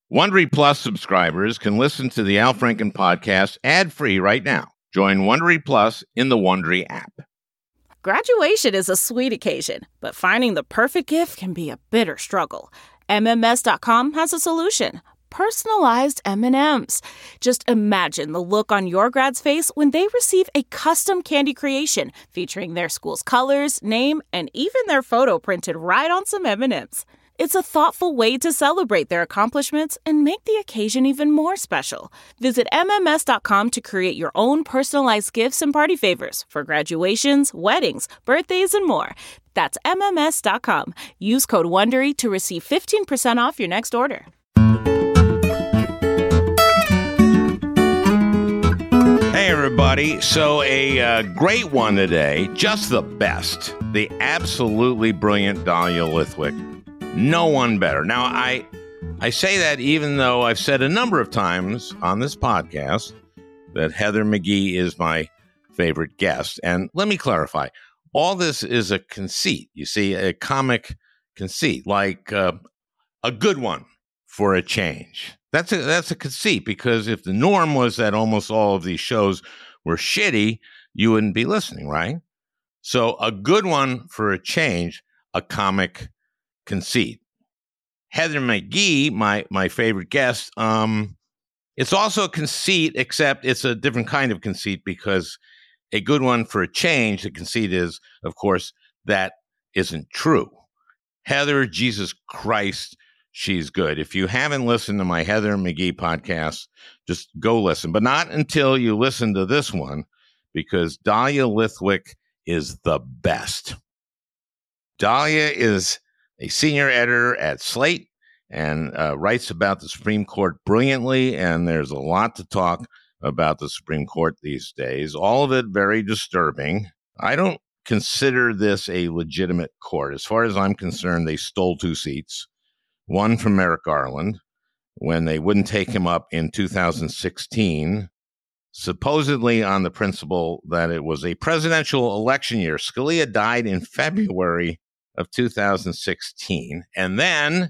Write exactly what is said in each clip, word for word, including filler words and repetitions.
Wondery Plus subscribers can listen to the Al Franken podcast ad-free right now. Join Wondery Plus in the Wondery app. Graduation is a sweet occasion, but finding the perfect gift can be a bitter struggle. M M S dot com has a solution. Personalized M and M's. Just imagine the look on your grad's face when they receive a custom candy creation featuring their school's colors, name, and even their photo printed right on some M and M's. It's a thoughtful way to celebrate their accomplishments and make the occasion even more special. Visit M M S dot com to create your own personalized gifts and party favors for graduations, weddings, birthdays, and more. That's M M S dot com. Use code WONDERY to receive fifteen percent off your next order. Hey, everybody. So a uh, great one today, just the best. The absolutely brilliant Dahlia Lithwick. No one better. Now, I I say that even though I've said a number of times on this podcast that Heather McGhee is my favorite guest. And let me clarify. All this is a conceit. You see, a comic conceit, like uh, a good one for a change. That's a, that's a conceit, because if the norm was that almost all of these shows were shitty, you wouldn't be listening, right? So a good one for a change, a comic conceit. Heather McGhee, my my favorite guest, um, it's also a conceit, except it's a different kind of conceit, because a good one for a change, the conceit is, of course, that isn't true. Heather, Jesus Christ, she's good. If you haven't listened to my Heather McGhee podcast, just go listen, but not until you listen to this one, because Dahlia Lithwick is the best. Dahlia is a senior editor at Slate and uh, writes about the Supreme Court brilliantly, and there's a lot to talk about the Supreme Court these days, all of it very disturbing. I don't consider this a legitimate court. As far as I'm concerned, they stole two seats, one from Merrick Garland when they wouldn't take him up in two thousand sixteen, supposedly on the principle that it was a presidential election year. Scalia died in February of two thousand sixteen. And then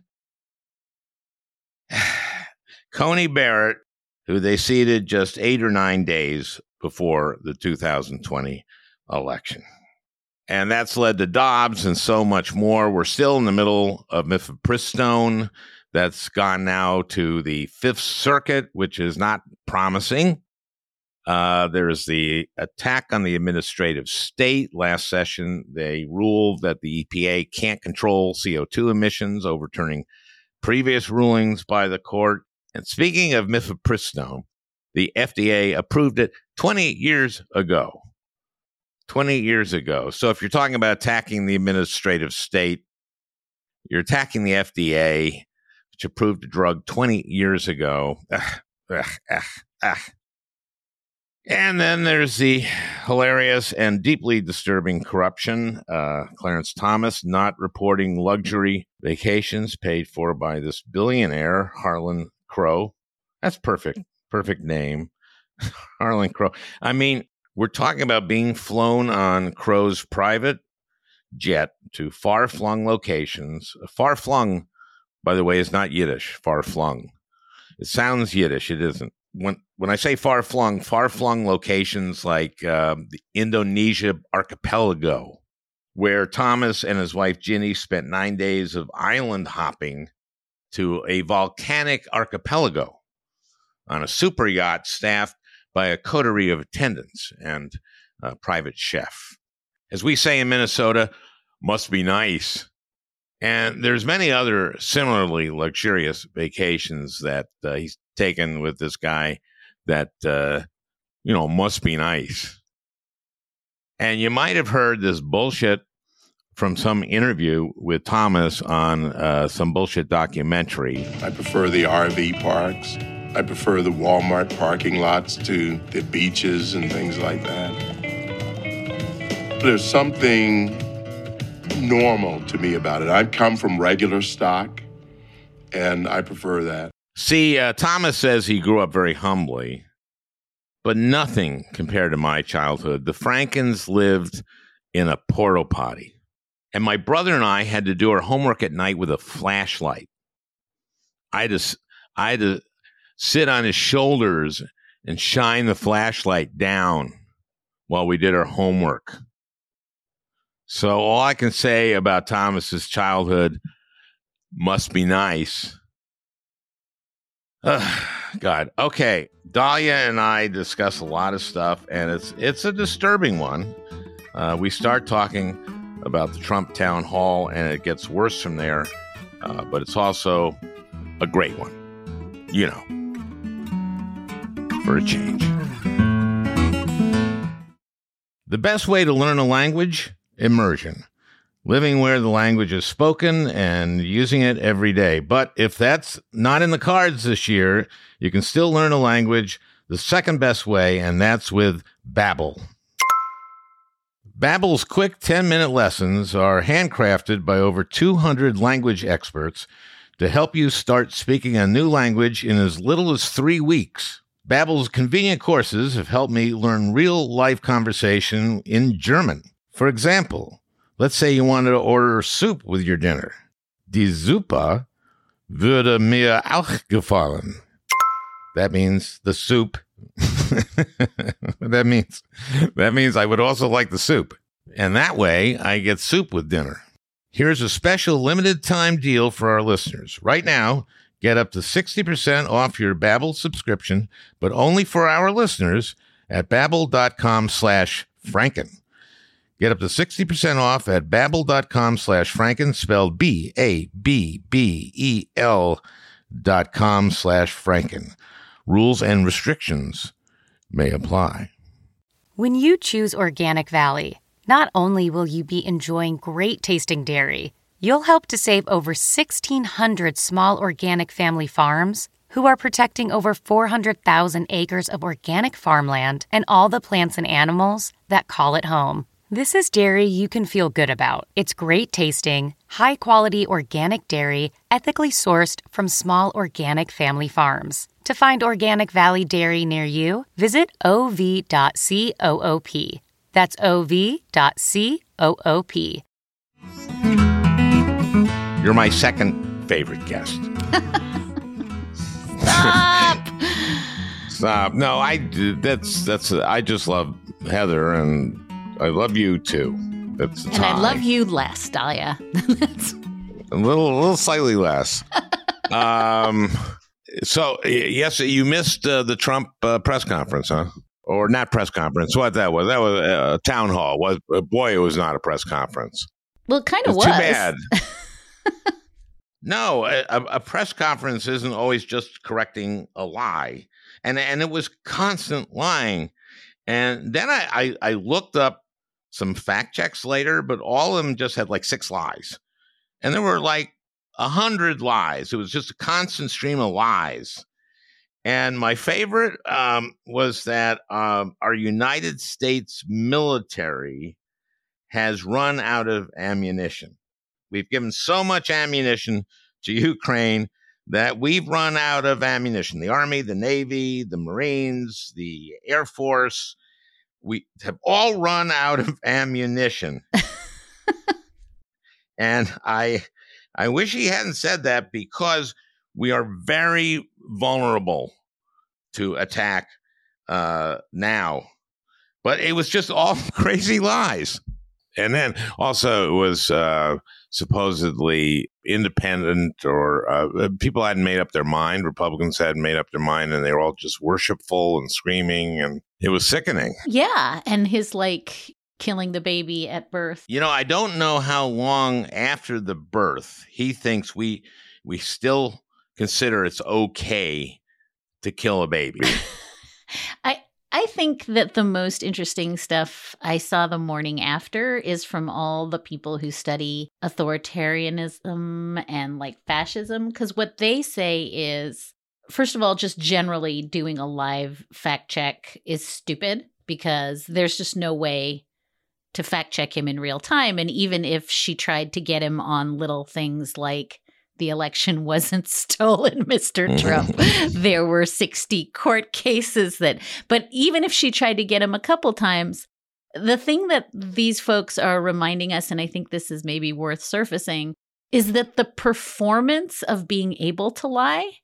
Coney Barrett, who they seated just eight or nine days before the two thousand twenty election. And that's led to Dobbs and so much more. We're still in the middle of Mifepristone. That's gone now to the Fifth Circuit, which is not promising. Uh, there's the attack on the administrative state. Last session, they ruled that the E P A can't control C O two emissions, overturning previous rulings by the court. And speaking of Mifepristone, the F D A approved it twenty years ago. twenty years ago. So if you're talking about attacking the administrative state, you're attacking the F D A, which approved a drug twenty years ago. Ugh, ugh, ugh, ugh. And then there's the hilarious and deeply disturbing corruption. Uh, Clarence Thomas not reporting luxury vacations paid for by this billionaire, Harlan Crow. That's perfect. Perfect name. Harlan Crow. I mean, we're talking about being flown on Crow's private jet to far-flung locations. Far-flung, by the way, is not Yiddish, far-flung. It sounds Yiddish. It isn't. When when I say far-flung, far-flung locations like uh, the Indonesia archipelago, where Thomas and his wife Ginny spent nine days of island hopping to a volcanic archipelago on a super yacht staffed by a coterie of attendants and a private chef. As we say in Minnesota, must be nice. And there's many other similarly luxurious vacations that uh, he's taken with this guy that, uh, you know, must be nice. And you might have heard this bullshit from some interview with Thomas on uh, some bullshit documentary. I prefer the R V parks. I prefer the Walmart parking lots to the beaches and things like that. There's something normal to me about it. I come from regular stock, and I prefer that. See, uh, Thomas says he grew up very humbly, but nothing compared to my childhood. The Frankens lived in a porta potty, and my brother and I had to do our homework at night with a flashlight. I just, I had to sit on his shoulders and shine the flashlight down while we did our homework. So all I can say about Thomas's childhood must be nice. Ugh, God. Okay. Dahlia and I discuss a lot of stuff, and it's it's a disturbing one. Uh, we start talking about the Trump town hall, and it gets worse from there. Uh, but it's also a great one, you know, for a change. The best way to learn a language? Immersion. Living where the language is spoken and using it every day. But if that's not in the cards this year, you can still learn a language the second best way, and that's with Babbel. Babbel's quick ten-minute lessons are handcrafted by over two hundred language experts to help you start speaking a new language in as little as three weeks. Babbel's convenient courses have helped me learn real-life conversation in German. For example, let's say you wanted to order soup with your dinner. Die Suppe würde mir auch gefallen. That means the soup. that means that means I would also like the soup. And that way, I get soup with dinner. Here's a special limited time deal for our listeners. Right now, get up to sixty percent off your Babbel subscription, but only for our listeners at babbel.com slash franken. Get up to sixty percent off at babbel.com slash franken, spelled B A B B E L dot com slash franken. Rules and restrictions may apply. When you choose Organic Valley, not only will you be enjoying great tasting dairy, you'll help to save over sixteen hundred small organic family farms who are protecting over four hundred thousand acres of organic farmland and all the plants and animals that call it home. This is dairy you can feel good about. It's great tasting, high-quality organic dairy, ethically sourced from small organic family farms. To find Organic Valley Dairy near you, visit O V dot coop. That's O V dot coop. You're my second favorite guest. Stop! Stop. No, I that's that's I just love Heather, and I love you too. That's a and tie. I love you less, Dahlia. a little, a little slightly less. um. So yes, you missed uh, the Trump uh, press conference, huh? Or not press conference? What that was? That was a uh, town hall. Was uh, boy, it was not a press conference. Well, it kind of was. Too bad. No, a, a press conference isn't always just correcting a lie, and and it was constant lying. And then I, I, I looked up some fact checks later, but all of them just had like six lies, and there were like a hundred lies. It was just a constant stream of lies. And my favorite um, was that um, our United States military has run out of ammunition. We've given so much ammunition to Ukraine that we've run out of ammunition. The Army, the Navy, the Marines, the Air Force, we have all run out of ammunition. And I, I wish he hadn't said that, because we are very vulnerable to attack uh, now. But it was just all crazy lies. And then also it was uh, supposedly independent, or uh, people hadn't made up their mind. Republicans hadn't made up their mind, and they were all just worshipful and screaming, and it was sickening. Yeah, and his, like, killing the baby at birth. You know, I don't know how long after the birth he thinks we we still consider it's okay to kill a baby. I I think that the most interesting stuff I saw the morning after is from all the people who study authoritarianism and like fascism, because what they say is, first of all, just generally doing a live fact check is stupid, because there's just no way to fact check him in real time. And even if she tried to get him on little things like the election wasn't stolen, Mister Trump, there were sixty court cases that, but even if she tried to get him a couple times, the thing that these folks are reminding us, and I think this is maybe worth surfacing, is that the performance of being able to lie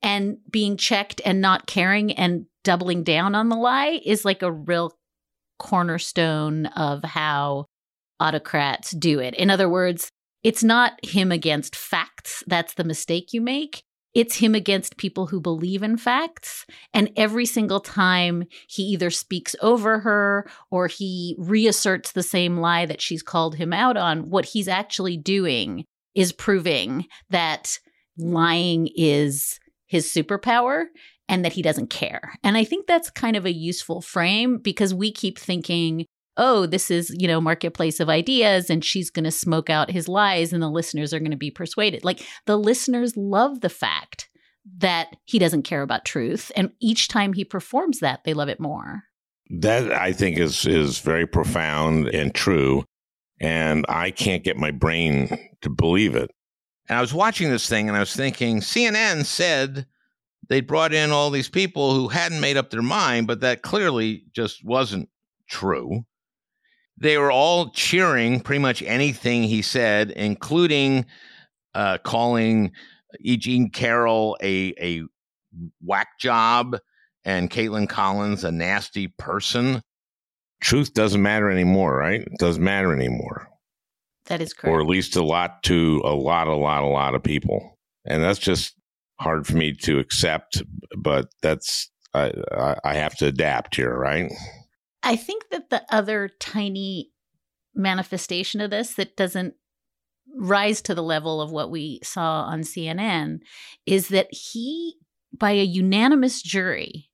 and being checked and not caring and doubling down on the lie is like a real cornerstone of how autocrats do it. In other words, it's not him against facts. That's the mistake you make. It's him against people who believe in facts. And every single time he either speaks over her or he reasserts the same lie that she's called him out on, what he's actually doing is proving that lying is his superpower and that he doesn't care. And I think that's kind of a useful frame because we keep thinking, oh, this is, you know, marketplace of ideas and she's going to smoke out his lies and the listeners are going to be persuaded. Like the listeners love the fact that he doesn't care about truth. And each time he performs that, they love it more. That I think is is very profound and true. And I can't get my brain to believe it. And I was watching this thing and I was thinking, C N N said they brought in all these people who hadn't made up their mind, but that clearly just wasn't true. They were all cheering pretty much anything he said, including uh, calling E. Jean Carroll a, a whack job and Caitlin Collins a nasty person. Truth doesn't matter anymore, right? It doesn't matter anymore. That is correct. Or at least a lot to a lot, a lot, a lot of people. And that's just hard for me to accept, but that's, I, I, I have to adapt here, right? I think that the other tiny manifestation of this that doesn't rise to the level of what we saw on C N N is that he, by a unanimous jury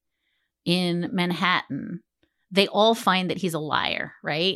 in Manhattan, they all find that he's a liar, right?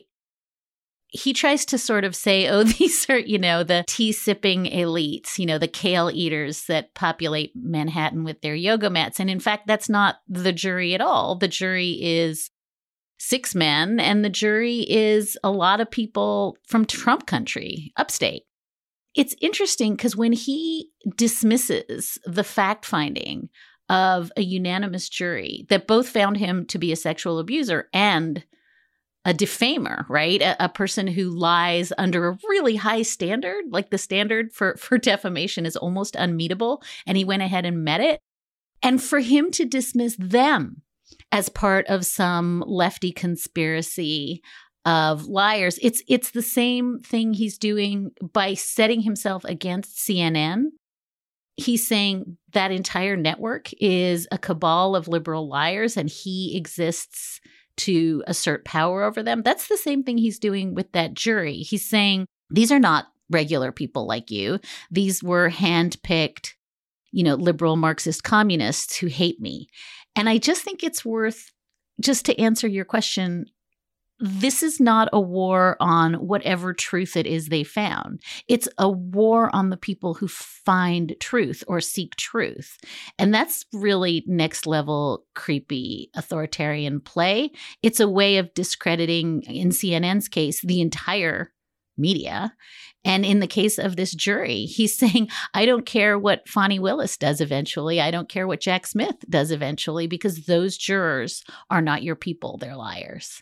He tries to sort of say, oh, these are, you know, the tea-sipping elites, you know, the kale eaters that populate Manhattan with their yoga mats. And in fact, that's not the jury at all. The jury is six men, and the jury is a lot of people from Trump country, upstate. It's interesting because when he dismisses the fact-finding of a unanimous jury that both found him to be a sexual abuser and a defamer, right? A, a person who lies under a really high standard, like the standard for, for defamation is almost unmeetable, and he went ahead and met it. And for him to dismiss them as part of some lefty conspiracy of liars, it's it's the same thing he's doing by setting himself against C N N. He's saying that entire network is a cabal of liberal liars and he exists to assert power over them. That's the same thing he's doing with that jury. He's saying, these are not regular people like you. These were handpicked, you know, liberal Marxist communists who hate me. And I just think it's worth, just to answer your question, this is not a war on whatever truth it is they found. It's a war on the people who find truth or seek truth. And that's really next level creepy authoritarian play. It's a way of discrediting, in C N N's case, the entire media. And in the case of this jury, he's saying, I don't care what Fani Willis does eventually. I don't care what Jack Smith does eventually, because those jurors are not your people. They're liars.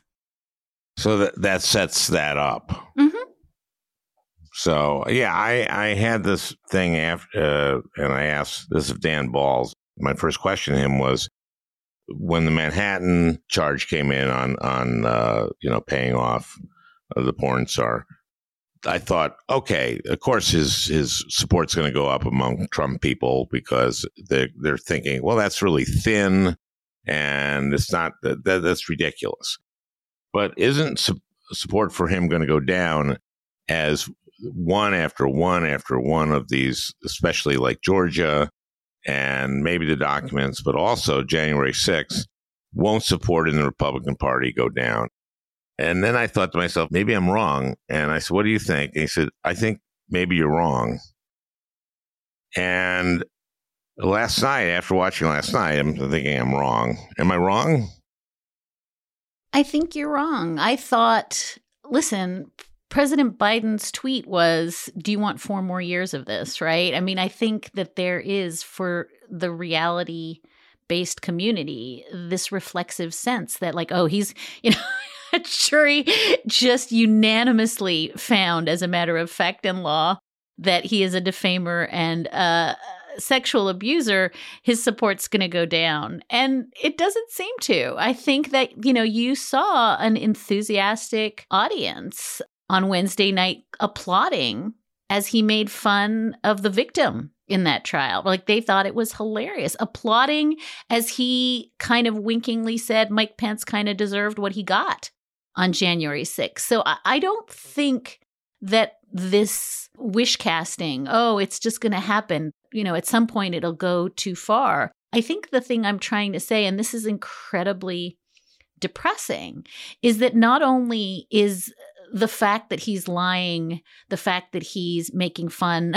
So that that sets that up. Mm-hmm. So, yeah, I, I had this thing after, uh, and I asked this of Dan Balls. My first question to him was, when the Manhattan charge came in on, on uh, you know, paying off uh, the porn star, I thought, okay, of course his his support's going to go up among Trump people because they're, they're thinking, well, that's really thin, and it's not, that, that's ridiculous. But isn't su- support for him going to go down as one after one after one of these, especially like Georgia and maybe the documents, but also January sixth, won't support in the Republican Party go down? And then I thought to myself, maybe I'm wrong. And I said, what do you think? And he said, I think maybe you're wrong. And last night, after watching last night, I'm thinking I'm wrong. Am I wrong? I think you're wrong. I thought, listen, President Biden's tweet was, do you want four more years of this, right? I mean, I think that there is, for the reality-based community, this reflexive sense that like, oh, he's, you know, a jury just unanimously found as a matter of fact and law that he is a defamer and uh, sexual abuser, his support's going to go down. And it doesn't seem to. I think that, you know, you saw an enthusiastic audience on Wednesday night applauding as he made fun of the victim in that trial. Like, they thought it was hilarious, applauding as he kind of winkingly said Mike Pence kind of deserved what he got on January sixth. So I, I don't think that this wish casting, oh, it's just going to happen, you know, at some point it'll go too far. I think the thing I'm trying to say, and this is incredibly depressing, is that not only is the fact that he's lying, the fact that he's making fun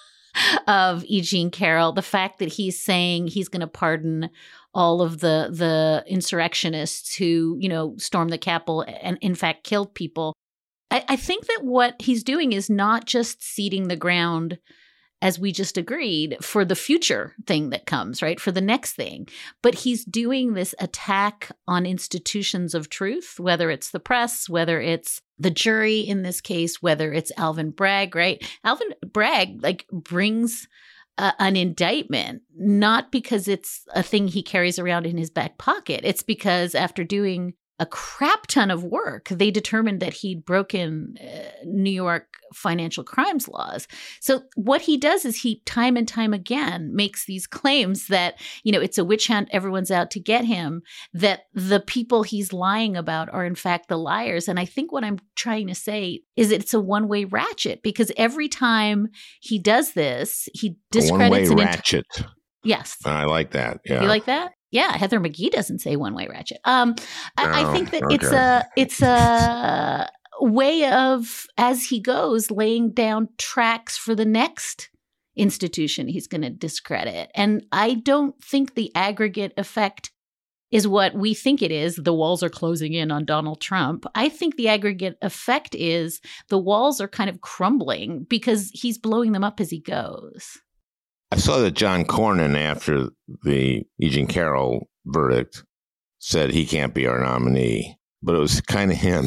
of E. Jean Carroll, the fact that he's saying he's going to pardon all of the the insurrectionists who, you know, stormed the Capitol and in fact killed people. I, I think that what he's doing is not just seeding the ground, as we just agreed, for the future thing that comes, right? For the next thing. But he's doing this attack on institutions of truth, whether it's the press, whether it's the jury in this case, whether it's Alvin Bragg, right? Alvin Bragg, like, brings uh, an indictment, not because it's a thing he carries around in his back pocket. It's because after doing a crap ton of work, they determined that he'd broken uh, New York financial crimes laws. So what he does is he time and time again makes these claims that, you know, it's a witch hunt, everyone's out to get him, that the people he's lying about are in fact the liars. And I think what I'm trying to say is it's a one-way ratchet, because every time he does this, he discredits a one-way an ratchet. Ent- yes. I like that. Yeah. You like that? Yeah, Heather McGhee doesn't say one-way ratchet. Um, I, Oh, I think that okay. it's a it's a way of, as he goes, laying down tracks for the next institution he's going to discredit. And I don't think the aggregate effect is what we think it is. The walls are closing in on Donald Trump. I think the aggregate effect is the walls are kind of crumbling because he's blowing them up as he goes. I saw that John Cornyn, after the E. Jean Carroll verdict, said he can't be our nominee, but it was kind of him.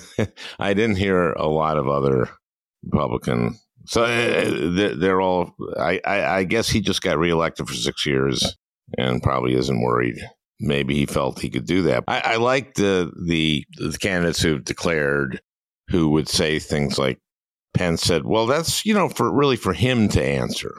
I didn't hear a lot of other Republican. So uh, they're all, I, I, I guess he just got reelected for six years and probably isn't worried. Maybe he felt he could do that. I, I like the, the, the candidates who've declared, who would say things like Pence said, well, that's, you know, for really for him to answer.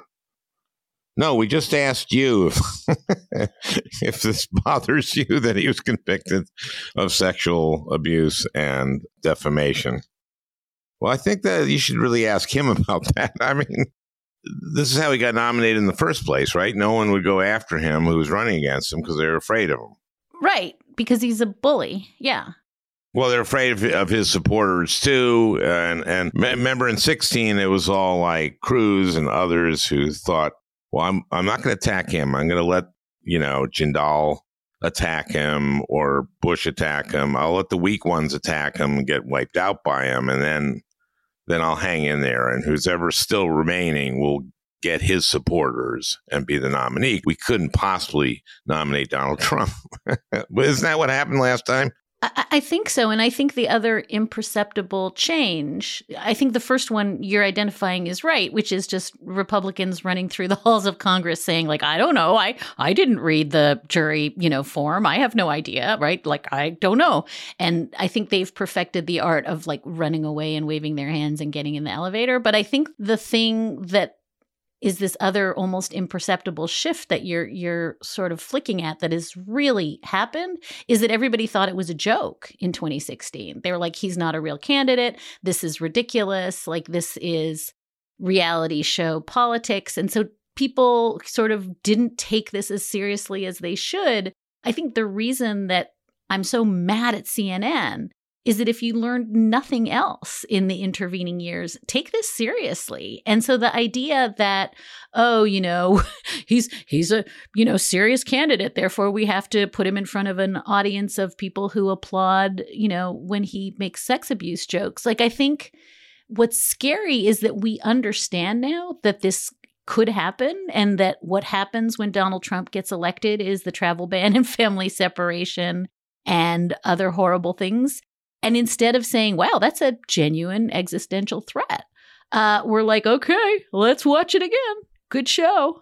No, we just asked you if, if this bothers you that he was convicted of sexual abuse and defamation. Well, I think that you should really ask him about that. I mean, this is how he got nominated in the first place, right? No one would go after him who was running against him because they were afraid of him. Right, because he's a bully. Yeah. Well, they're afraid of, of his supporters, too. And, and remember in sixteen, it was all like Cruz and others who thought, well, I'm I'm not going to attack him. I'm going to let, you know, Jindal attack him or Bush attack him. I'll let the weak ones attack him and get wiped out by him. And then then I'll hang in there. And who's ever still remaining will get his supporters and be the nominee. We couldn't possibly nominate Donald Trump. But isn't that what happened last time? I, I think so. And I think the other imperceptible change, I think the first one you're identifying is right, which is just Republicans running through the halls of Congress saying, like, I don't know, I, I didn't read the jury, you know, form. I have no idea, right? Like, I don't know. And I think they've perfected the art of like running away and waving their hands and getting in the elevator. But I think the thing that is this other almost imperceptible shift that you're you're sort of flicking at that has really happened is that everybody thought it was a joke in twenty sixteen. They were like, he's not a real candidate. This is ridiculous. Like, this is reality show politics. And so people sort of didn't take this as seriously as they should. I think the reason that I'm so mad at C N N is that if you learned nothing else in the intervening years, take this seriously. And so the idea that, oh, you know, he's he's a, you know, serious candidate, therefore we have to put him in front of an audience of people who applaud, you know, when he makes sex abuse jokes. Like, I think what's scary is that we understand now that this could happen, and that what happens when Donald Trump gets elected is the travel ban and family separation and other horrible things. And instead of saying, wow, that's a genuine existential threat, uh, we're like, okay, let's watch it again. Good show.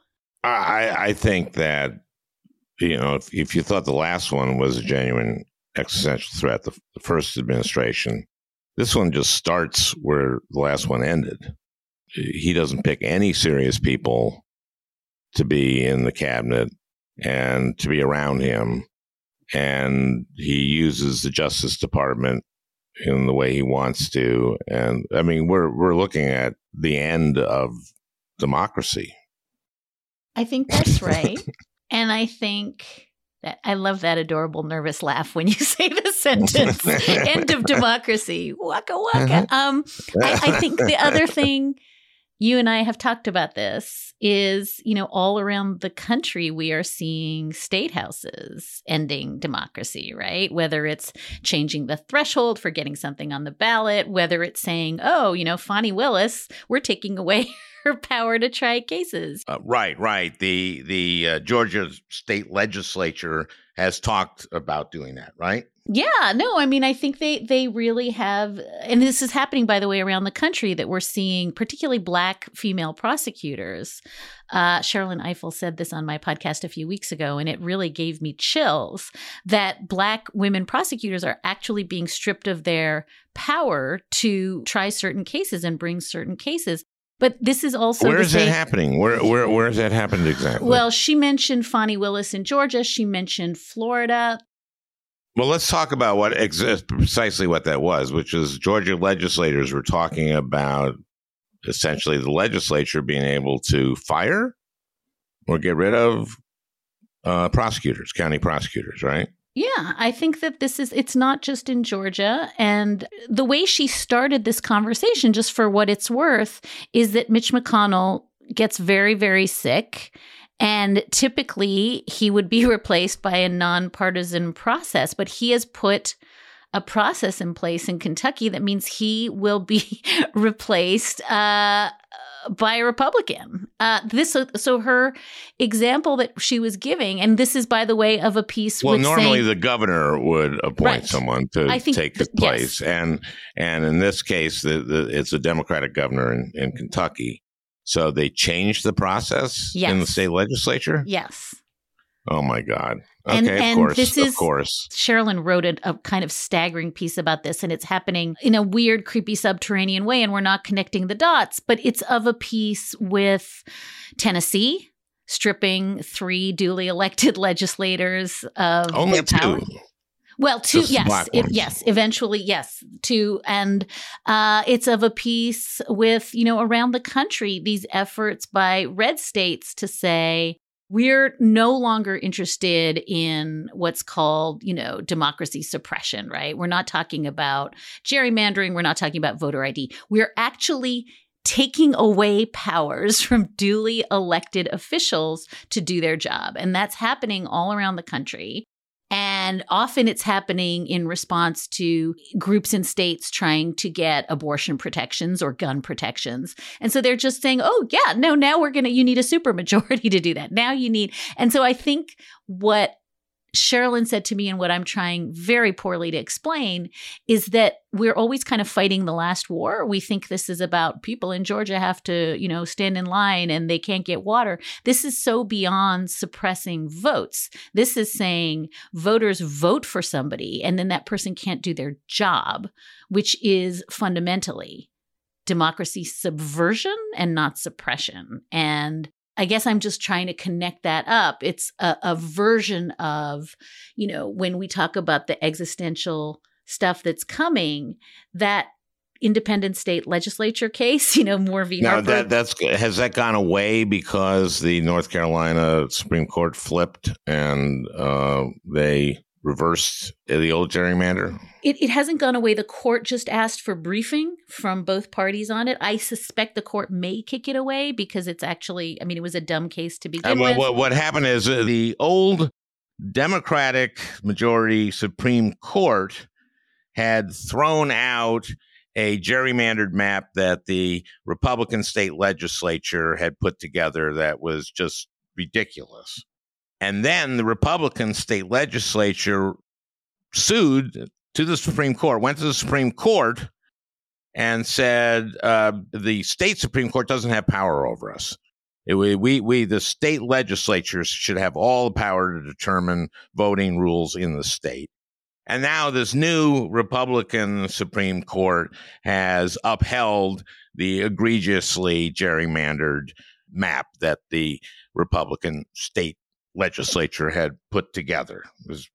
I, I think that, you know, if, if you thought the last one was a genuine existential threat, the, the first administration, this one just starts where the last one ended. He doesn't pick any serious people to be in the cabinet and to be around him. And he uses the Justice Department in the way he wants to. And I mean, we're we're looking at the end of democracy. I think that's right. And I think that I love that adorable nervous laugh when you say the sentence, end of democracy. Waka waka. Um, I, I think the other thing, you and I have talked about this, is, you know, all around the country, we are seeing state houses ending democracy, right? Whether it's changing the threshold for getting something on the ballot, whether it's saying, oh, you know, Fani Willis, we're taking away her power to try cases. Uh, right, right. The, the uh, Georgia state legislature has talked about doing that, right? Yeah, no, I mean, I think they they really have, and this is happening, by the way, around the country, that we're seeing particularly Black female prosecutors. Uh, Sherilyn Ifill said this on my podcast a few weeks ago, and it really gave me chills that Black women prosecutors are actually being stripped of their power to try certain cases and bring certain cases. But this is also where is that happening? Where where where has that happened exactly? Well, she mentioned Fani Willis in Georgia. She mentioned Florida. Well, let's talk about what ex- precisely what that was, which is Georgia legislators were talking about essentially the legislature being able to fire or get rid of uh, prosecutors, county prosecutors, right? Yeah, I think that this is, it's not just in Georgia. And the way she started this conversation, just for what it's worth, is that Mitch McConnell gets very, very sick. And typically he would be replaced by a nonpartisan process, but he has put a process in place in Kentucky that means he will be replaced uh, by a Republican. Uh, this, so her example that she was giving, and this is, by the way, of a piece. Well, with normally saying, the governor would appoint right. someone to I think take the th- place, yes. and and in this case, the, the, it's a Democratic governor in, in Kentucky. So they changed the process yes. in the state legislature? Yes. Oh, my God. Okay, And, of and course, this of is, course. Sherilyn wrote a, a kind of staggering piece about this, and it's happening in a weird, creepy, subterranean way, and we're not connecting the dots, but it's of a piece with Tennessee stripping three duly elected legislators of Only their power. two. Well, two, Just yes, it, yes, eventually, yes, two, and uh, it's of a piece with, you know, around the country, these efforts by red states to say, we're no longer interested in what's called, you know, democracy suppression, right? We're not talking about gerrymandering. We're not talking about voter I D. We're actually taking away powers from duly elected officials to do their job. And that's happening all around the country. And often it's happening in response to groups in states trying to get abortion protections or gun protections. And so they're just saying, oh, yeah, no, now we're going to, you need a supermajority to do that. Now you need. And so I think what Sherilyn said to me, and what I'm trying very poorly to explain, is that we're always kind of fighting the last war. We think this is about people in Georgia have to, you know, stand in line and they can't get water. This is so beyond suppressing votes. This is saying voters vote for somebody and then that person can't do their job, which is fundamentally democracy subversion and not suppression. And I guess I'm just trying to connect that up. It's a, a version of, you know, when we talk about the existential stuff that's coming, that independent state legislature case, you know, Moore v. Now, Harper. that, that's, has that gone away because the North Carolina Supreme Court flipped and uh, they reversed the old gerrymander? It, it hasn't gone away. The court just asked for briefing from both parties on it. I suspect the court may kick it away because it's actually, I mean, it was a dumb case to begin uh, with. What, what happened is uh, the old Democratic majority Supreme Court had thrown out a gerrymandered map that the Republican state legislature had put together that was just ridiculous. And then the Republican state legislature sued to the Supreme Court, went to the Supreme Court and said uh, the state Supreme Court doesn't have power over us. It, we, we, we, the state legislatures should have all the power to determine voting rules in the state. And now this new Republican Supreme Court has upheld the egregiously gerrymandered map that the Republican state legislature had put together. It was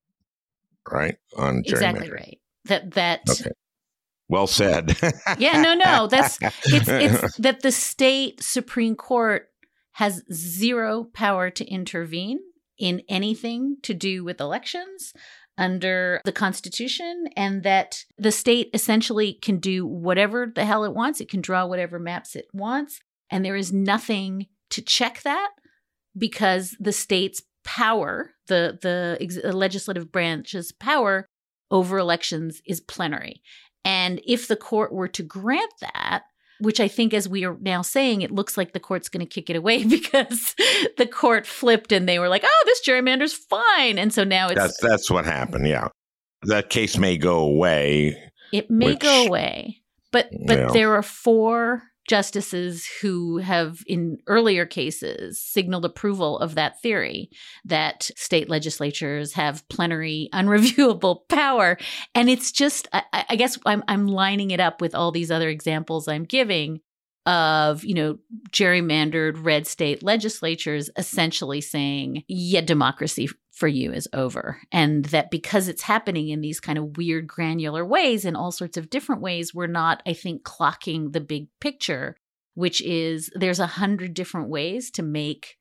right on gerrymandering. Exactly right. That that. Okay. Well said. Yeah, no, no. That's it's it's that the state Supreme Court has zero power to intervene in anything to do with elections under the Constitution, and that the state essentially can do whatever the hell it wants. It can draw whatever maps it wants, and there is nothing to check that because the state's power, the the ex- legislative branch's power over elections is plenary. And if the court were to grant that, which I think, as we are now saying, it looks like the court's going to kick it away because the court flipped and they were like, oh, this gerrymander's fine. And so now it's... That's, that's what happened, yeah. That case may go away. It may which, go away. But, but yeah. there are four justices who have, in earlier cases, signaled approval of that theory that state legislatures have plenary, unreviewable power. And it's just, I, I guess I'm, I'm lining it up with all these other examples I'm giving of, you know, gerrymandered red state legislatures essentially saying, yeah, democracy for you is over. And that because it's happening in these kind of weird granular ways, in all sorts of different ways, we're not, I think, clocking the big picture, which is there's a hundred different ways to make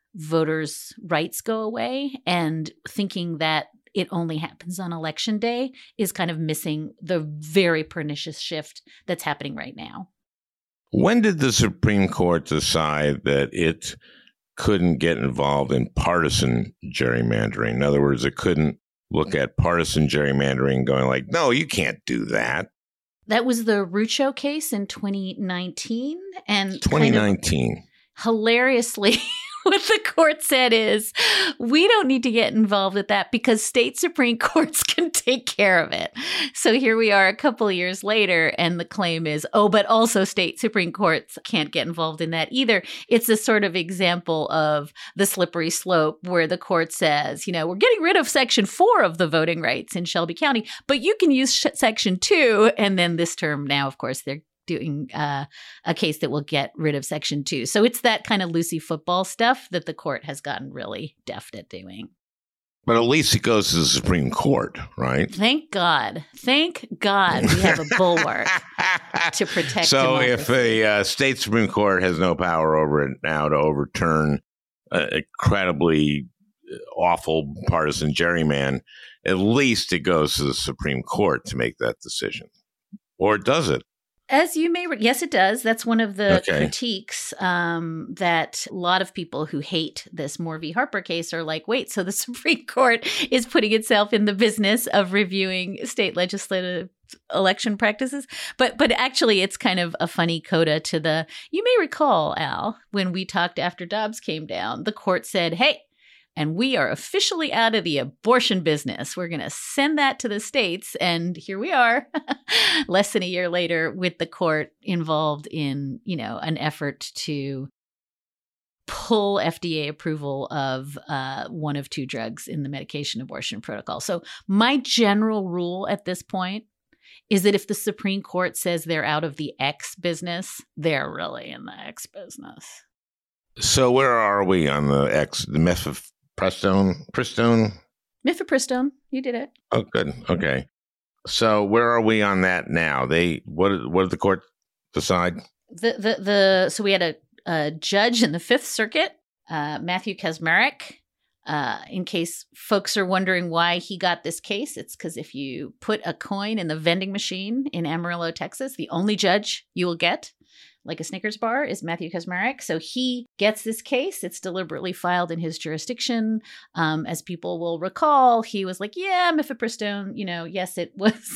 voters' rights go away. And thinking that it only happens on election day is kind of missing the very pernicious shift that's happening right now. When did the Supreme Court decide that it couldn't get involved in partisan gerrymandering? In other words, it couldn't look at partisan gerrymandering going like, no, you can't do that. That was the Rucho case in twenty nineteen. And twenty nineteen. Kind of hilariously, what the court said is, we don't need to get involved with that because state Supreme Courts can take care of it. So here we are a couple of years later, and the claim is, oh, but also state Supreme Courts can't get involved in that either. It's a sort of example of the slippery slope where the court says, you know, we're getting rid of Section four of the voting rights in Shelby County, but you can use sh- Section two. And then this term now, of course, they're doing uh, a case that will get rid of Section two. So it's that kind of loosey football stuff that the court has gotten really deft at doing. But at least it goes to the Supreme Court, right? Thank God. Thank God we have a bulwark to protect So democracy. if a uh, state Supreme Court has no power over it now to overturn uh, incredibly awful partisan gerryman, at least it goes to the Supreme Court to make that decision. Or does it? As you may, re- yes, it does. That's one of the Okay. critiques um, that a lot of people who hate this Moore v. Harper case are like, wait, so the Supreme Court is putting itself in the business of reviewing state legislative election practices. But but actually, it's kind of a funny coda to the, you may recall, Al, when we talked after Dobbs came down, the court said, hey, and we are officially out of the abortion business. We're going to send that to the states. And here we are, less than a year later, with the court involved in, you know, an effort to pull F D A approval of uh, one of two drugs in the medication abortion protocol. So my general rule at this point is that if the Supreme Court says they're out of the X business, they're really in the X business. So where are we on the X, the methylpristone? Pristone? Mifepristone, you did it. Oh, good. Okay. So where are we on that now? They what? What did the court decide? The the the so we had a, a judge in the Fifth Circuit, uh, Matthew Kaczmarek. Uh, in case folks are wondering why he got this case, it's because if you put a coin in the vending machine in Amarillo, Texas, the only judge you will get, like a Snickers bar, is Matthew Kaczmarek. So he gets this case. It's deliberately filed in his jurisdiction. Um, as people will recall, he was like, yeah, mifepristone, you know, yes, it was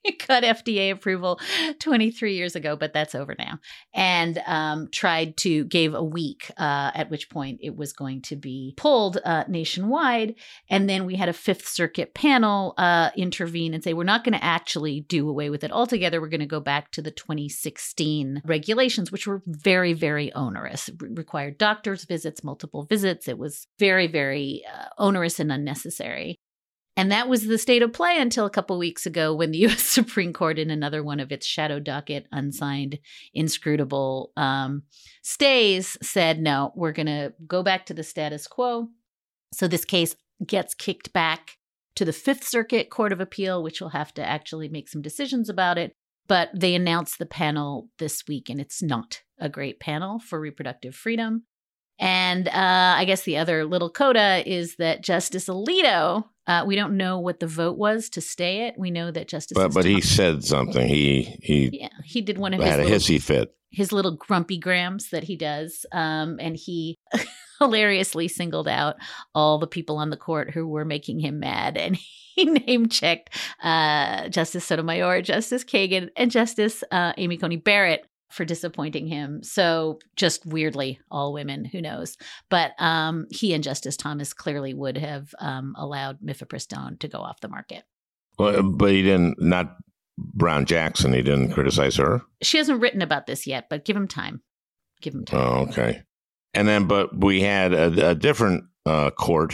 got F D A approval twenty-three years ago, but that's over now. And um, tried to, gave a week, uh, at which point it was going to be pulled uh, nationwide. And then we had a Fifth Circuit panel uh, intervene and say, we're not going to actually do away with it altogether. We're going to go back to the twenty sixteen regulations, which were very, very onerous. It re- required doctor's visits, multiple visits. It was very, very uh, onerous and unnecessary. And that was the state of play until a couple of weeks ago when the U S Supreme Court, in another one of its shadow docket, unsigned, inscrutable um, stays, said, no, we're going to go back to the status quo. So this case gets kicked back to the Fifth Circuit Court of Appeal, which will have to actually make some decisions about it. But they announced the panel this week, and it's not a great panel for reproductive freedom. And uh, I guess the other little coda is that Justice Alito, uh, we don't know what the vote was to stay it. We know that Justice, but but he said something. He he yeah he did one of had his a little, hissy fit. his little grumpy grams that he does, um, and he hilariously singled out all the people on the court who were making him mad, and he name checked uh, Justice Sotomayor, Justice Kagan, and Justice uh, Amy Coney Barrett for disappointing him. So just weirdly, all women, who knows? But um, he and Justice Thomas clearly would have um, allowed mifepristone to go off the market. Well, but he didn't, not Brown Jackson, he didn't criticize her? She hasn't written about this yet, but give him time. Give him time. Oh, okay. And then, but we had a, a different uh, court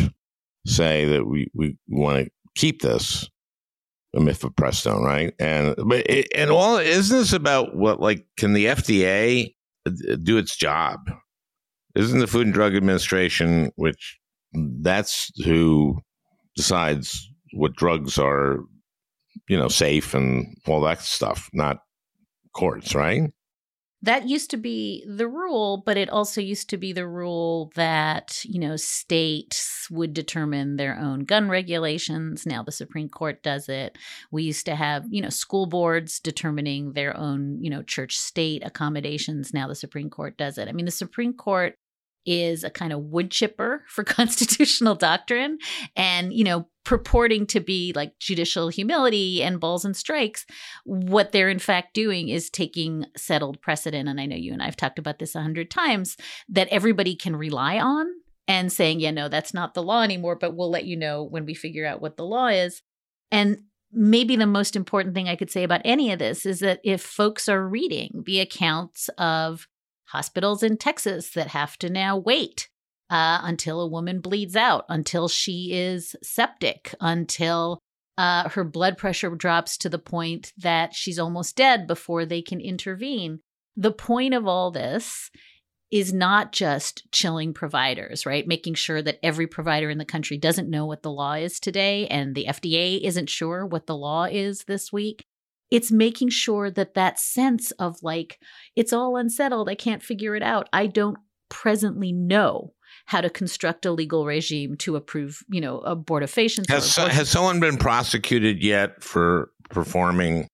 say that we, we want to keep this mifepristone, right? And but it, and all isn't this about what, like, can the F D A do its job? Isn't the Food and Drug Administration, which that's who decides what drugs are, you know, safe and all that stuff, not courts, right? That used to be the rule, but it also used to be the rule that, you know, states would determine their own gun regulations. Now the Supreme Court does it. We used to have, you know, school boards determining their own, you know, church state accommodations. Now the Supreme Court does it. I mean, the Supreme Court is a kind of wood chipper for constitutional doctrine and, you know, purporting to be like judicial humility and balls and strikes. What they're in fact doing is taking settled precedent. And I know you and I have talked about this a hundred times, that everybody can rely on and saying, yeah, no, that's not the law anymore, but we'll let you know when we figure out what the law is. And maybe the most important thing I could say about any of this is that if folks are reading the accounts of hospitals in Texas that have to now wait uh, until a woman bleeds out, until she is septic, until uh, her blood pressure drops to the point that she's almost dead before they can intervene. The point of all this is not just chilling providers, right? Making sure that every provider in the country doesn't know what the law is today, and the F D A isn't sure what the law is this week. It's making sure that that sense of like, it's all unsettled, I can't figure it out, I don't presently know how to construct a legal regime to approve, you know, abortifacients. Has, so, has someone been prosecuted yet for performing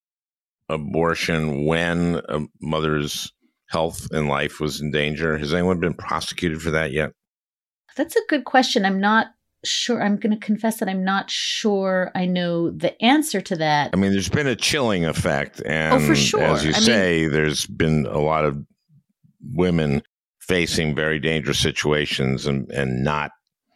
abortion when a mother's health and life was in danger? Has anyone been prosecuted for that yet? That's a good question. I'm not sure. I'm going to confess that I'm not sure I know the answer to that. I mean, there's been a chilling effect. And oh, for sure. As you I say, mean, there's been a lot of women facing very dangerous situations and, and not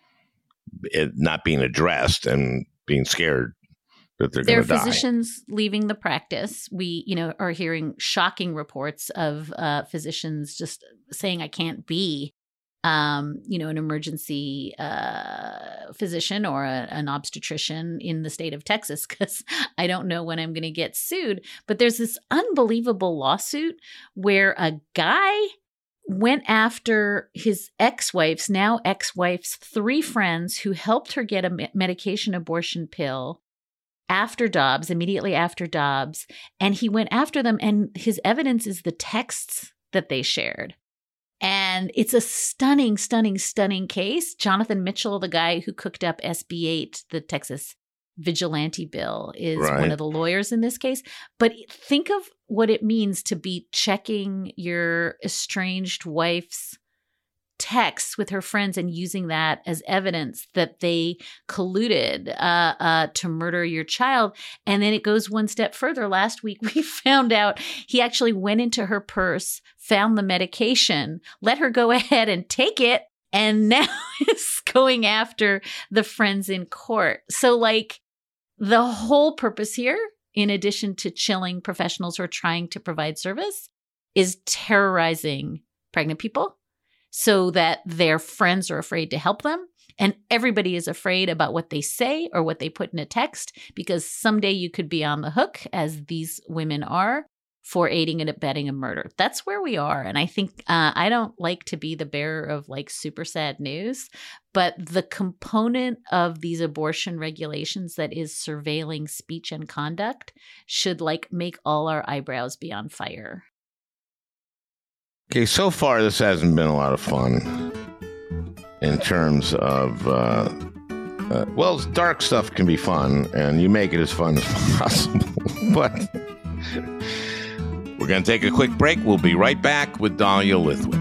it not being addressed and being scared that they're going to die. There are physicians leaving the practice. We, you know, are hearing shocking reports of uh, physicians just saying, I can't be Um, you know, an emergency uh, physician or a, an obstetrician in the state of Texas because I don't know when I'm going to get sued. But there's this unbelievable lawsuit where a guy went after his ex-wife's, now ex-wife's, three friends who helped her get a me- medication abortion pill after Dobbs, immediately after Dobbs. And he went after them, and his evidence is the texts that they shared. And it's a stunning, stunning, stunning case. Jonathan Mitchell, the guy who cooked up S B eight, the Texas vigilante bill, is right. one of the lawyers in this case. But think of what it means to be checking your estranged wife's texts with her friends and using that as evidence that they colluded uh, uh, to murder your child. And then it goes one step further. Last week, we found out he actually went into her purse, found the medication, let her go ahead and take it, and now is going after the friends in court. So, like, the whole purpose here, in addition to chilling professionals who are trying to provide service, is terrorizing pregnant people so that their friends are afraid to help them. And everybody is afraid about what they say or what they put in a text, because someday you could be on the hook, as these women are, for aiding and abetting a murder. That's where we are. And I think uh, I don't like to be the bearer of like super sad news, but the component of these abortion regulations that is surveilling speech and conduct should like make all our eyebrows be on fire. Okay, so far this hasn't been a lot of fun in terms of, uh, uh, well, dark stuff can be fun, and you make it as fun as possible. But we're going to take a quick break. We'll be right back with Dahlia Lithwick.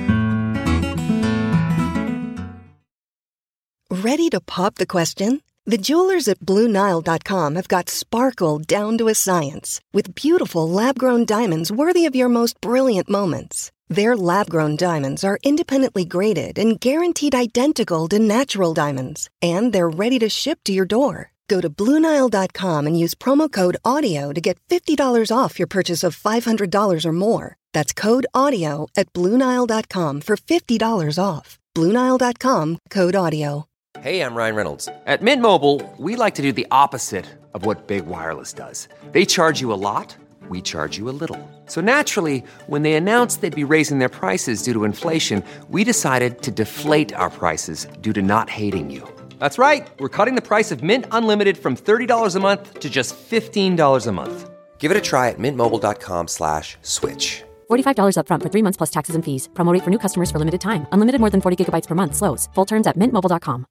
Ready to pop the question? The jewelers at Blue Nile dot com have got sparkle down to a science with beautiful lab-grown diamonds worthy of your most brilliant moments. Their lab-grown diamonds are independently graded and guaranteed identical to natural diamonds, and they're ready to ship to your door. Go to Blue Nile dot com and use promo code AUDIO to get fifty dollars off your purchase of five hundred dollars or more. That's code AUDIO at Blue Nile dot com for fifty dollars off. Blue Nile dot com, code AUDIO. Hey, I'm Ryan Reynolds. At Mint Mobile, we like to do the opposite of what Big Wireless does. They charge you a lot, we charge you a little. So naturally, when they announced they'd be raising their prices due to inflation, we decided to deflate our prices due to not hating you. That's right. We're cutting the price of Mint Unlimited from thirty dollars a month to just fifteen dollars a month. Give it a try at mintmobile.com slash switch. forty-five dollars up front for three months plus taxes and fees. Promo rate for new customers for limited time. Unlimited more than forty gigabytes per month. Slows full terms at mint mobile dot com.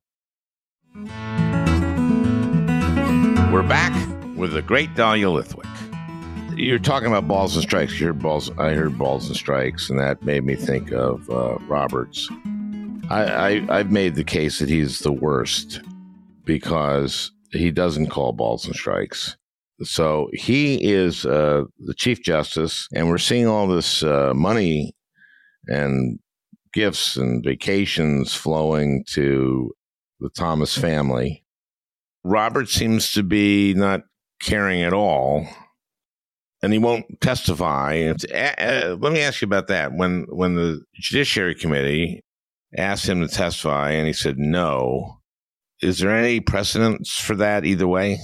We're back with the great Dahlia Lithwick. You're talking about balls and strikes. You heard balls, I heard balls and strikes, and that made me think of uh, Roberts. I, I, I've made the case that he's the worst because he doesn't call balls and strikes. So he is uh, the Chief Justice, and we're seeing all this uh, money and gifts and vacations flowing to the Thomas family. Robert seems to be not caring at all, and he won't testify. Uh, let me ask you about that. When when the Judiciary Committee asked him to testify and he said no, is there any precedence for that either way?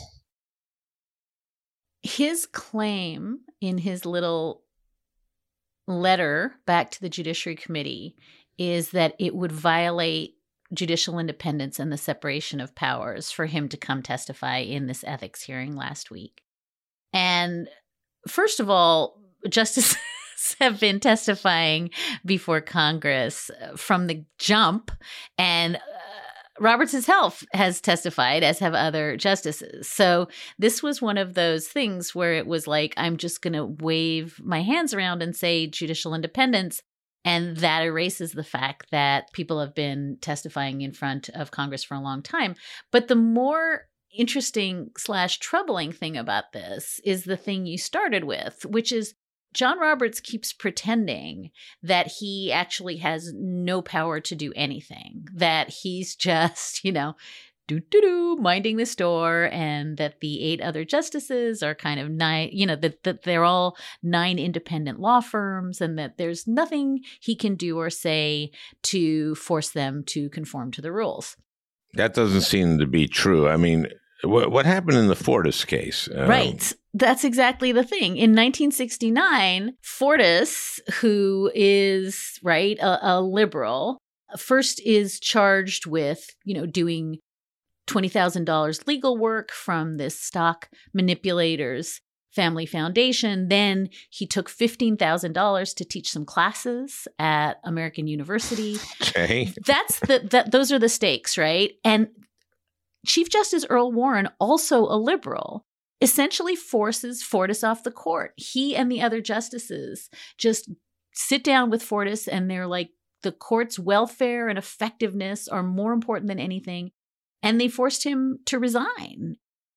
His claim in his little letter back to the Judiciary Committee is that it would violate judicial independence and the separation of powers for him to come testify in this ethics hearing last week. And first of all, justices have been testifying before Congress from the jump, and uh, Roberts himself has testified, as have other justices. So this was one of those things where it was like, I'm just going to wave my hands around and say judicial independence. And that erases the fact that people have been testifying in front of Congress for a long time. But the more interesting slash troubling thing about this is the thing you started with, which is John Roberts keeps pretending that he actually has no power to do anything, that he's just, you know, do-do-do, minding the store, and that the eight other justices are kind of nine, you know, that, that they're all nine independent law firms, and that there's nothing he can do or say to force them to conform to the rules. That doesn't seem to be true. I mean, what, what happened in the Fortas case? Um, right. That's exactly the thing. In nineteen sixty-nine, Fortas, who is, right, a, a liberal, first is charged with, you know, doing twenty thousand dollars legal work from this stock manipulator's family foundation. Then he took fifteen thousand dollars to teach some classes at American University. Okay. That's the, that, those are the stakes, right? And Chief Justice Earl Warren, also a liberal, essentially forces Fortas off the court. He and the other justices just sit down with Fortas and they're like, the court's welfare and effectiveness are more important than anything. And they forced him to resign.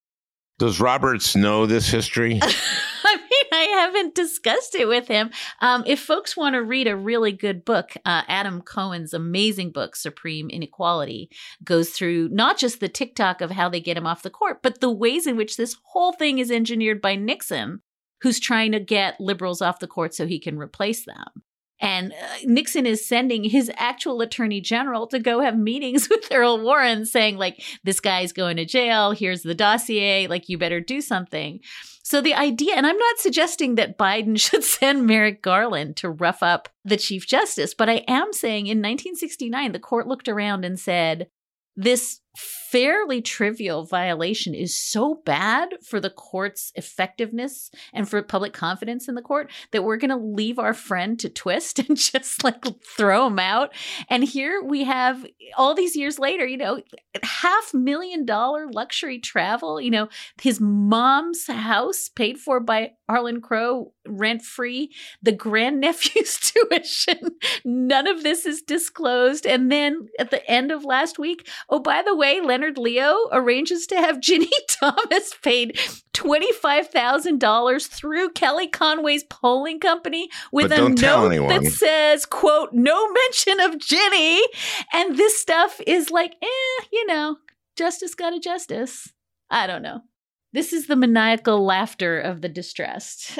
Does Roberts know this history? I mean, I haven't discussed it with him. Um, if folks want to read a really good book, uh, Adam Cohen's amazing book, Supreme Inequality, goes through not just the tick-tock of how they get him off the court, but the ways in which this whole thing is engineered by Nixon, who's trying to get liberals off the court so he can replace them. And uh, Nixon is sending his actual attorney general to go have meetings with Earl Warren saying, like, this guy's going to jail. Here's the dossier. Like, you better do something. So the idea, and I'm not suggesting that Biden should send Merrick Garland to rough up the Chief Justice, but I am saying in nineteen sixty-nine, the court looked around and said, this fairly trivial violation is so bad for the court's effectiveness and for public confidence in the court that we're going to leave our friend to twist and just like throw him out. And here we have all these years later, you know, half million dollar luxury travel, you know, his mom's house paid for by Harlan Crow, rent free, the grandnephew's tuition. None of this is disclosed. And then at the end of last week, oh, by the way, Leonard Leo arranges to have Ginny Thomas paid twenty-five thousand dollars through Kelly Conway's polling company with But a don't tell note anyone. that says, quote, no mention of Ginny. And this stuff is like, eh, you know, justice got a justice. I don't know. This is the maniacal laughter of the distressed.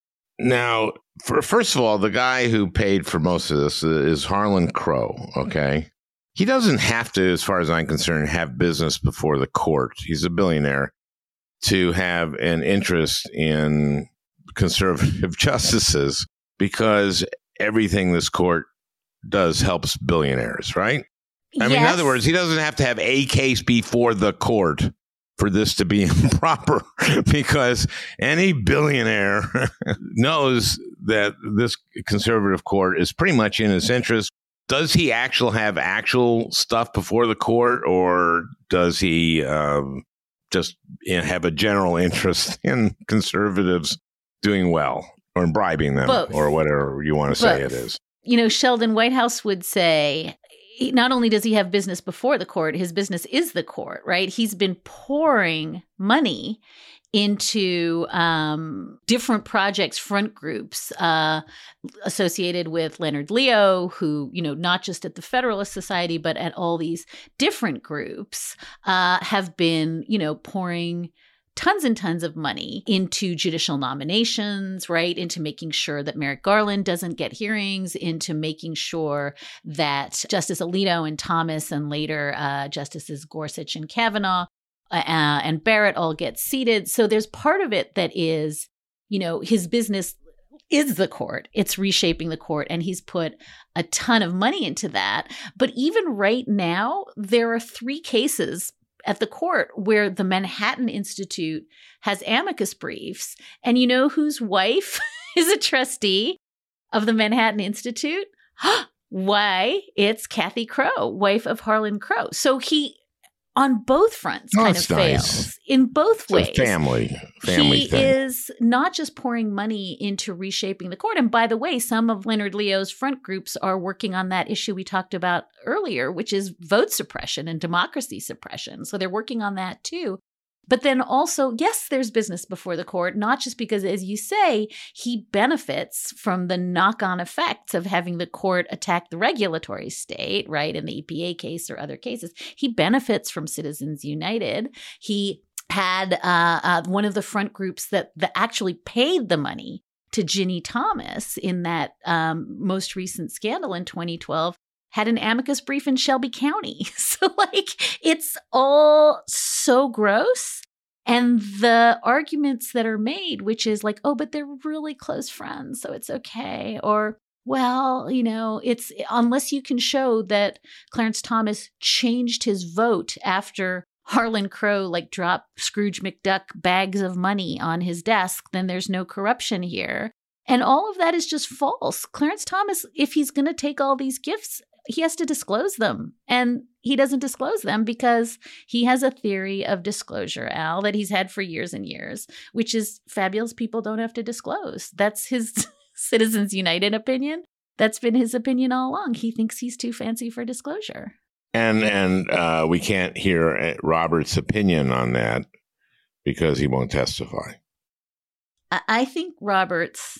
Now, for, first of all, the guy who paid for most of this is Harlan Crow, okay? He doesn't have to, as far as I'm concerned, have business before the court. He's a billionaire to have an interest in conservative justices because everything this court does helps billionaires, right? I mean, in Yes. other words, he doesn't have to have a case before the court for this to be improper because any billionaire knows that this conservative court is pretty much in his interest. Does he actually have actual stuff before the court, or does he um, just you know, have a general interest in conservatives doing well or bribing them Both. or whatever you want to say Both. it is? You know, Sheldon Whitehouse would say, he- not only does he have business before the court, his business is the court, right? He's been pouring money into um, different projects, front groups uh, associated with Leonard Leo, who, you know, not just at the Federalist Society, but at all these different groups uh, have been, you know, pouring tons and tons of money into judicial nominations, right? Into making sure that Merrick Garland doesn't get hearings, into making sure that Justice Alito and Thomas and later uh, Justices Gorsuch and Kavanaugh Uh, and Barrett all get seated. So there's part of it that is, you know, his business is the court. It's reshaping the court. And he's put a ton of money into that. But even right now, there are three cases at the court where the Manhattan Institute has amicus briefs. And you know whose wife is a trustee of the Manhattan Institute? Why? It's Kathy Crow, wife of Harlan Crow. So he, on both fronts, Oh, kind of that's nice. fails in both It's a ways. family, family he thing. is not just pouring money into reshaping the court. And by the way, some of Leonard Leo's front groups are working on that issue we talked about earlier, which is vote suppression and democracy suppression. So they're working on that too. But then also, yes, there's business before the court, not just because, as you say, he benefits from the knock-on effects of having the court attack the regulatory state, right, in the E P A case or other cases. He benefits from Citizens United. He had uh, uh, one of the front groups that, that actually paid the money to Ginny Thomas in that um, most recent scandal in twenty twelve. Had an amicus brief in Shelby County. So, like, it's all so gross. And the arguments that are made, which is like, oh, but they're really close friends, so it's okay. Or, well, you know, it's unless you can show that Clarence Thomas changed his vote after Harlan Crow, like, dropped Scrooge McDuck bags of money on his desk, then there's no corruption here. And all of that is just false. Clarence Thomas, if he's going to take all these gifts, he has to disclose them. And he doesn't disclose them because he has a theory of disclosure, Al, that he's had for years and years, which is fabulous people don't have to disclose. That's his Citizens United opinion. That's been his opinion all along. He thinks he's too fancy for disclosure. And and uh, we can't hear Roberts' opinion on that because he won't testify. I, I think Roberts,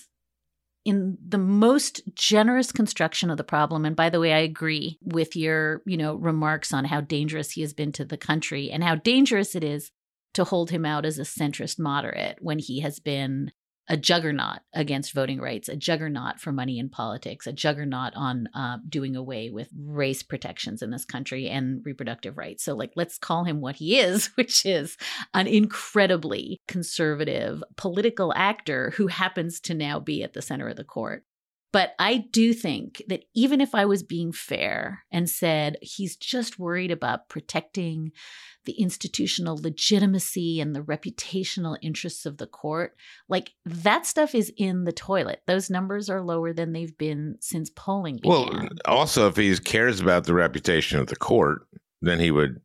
in the most generous construction of the problem, and by the way, I agree with your, you know, remarks on how dangerous he has been to the country and how dangerous it is to hold him out as a centrist moderate when he has been a juggernaut against voting rights, a juggernaut for money in politics, a juggernaut on uh, doing away with race protections in this country and reproductive rights. So, like, let's call him what he is, which is an incredibly conservative political actor who happens to now be at the center of the court. But I do think that even if I was being fair and said he's just worried about protecting the institutional legitimacy and the reputational interests of the court, like that stuff is in the toilet. Those numbers are lower than they've been since polling began. Well, also, if he cares about the reputation of the court, then he would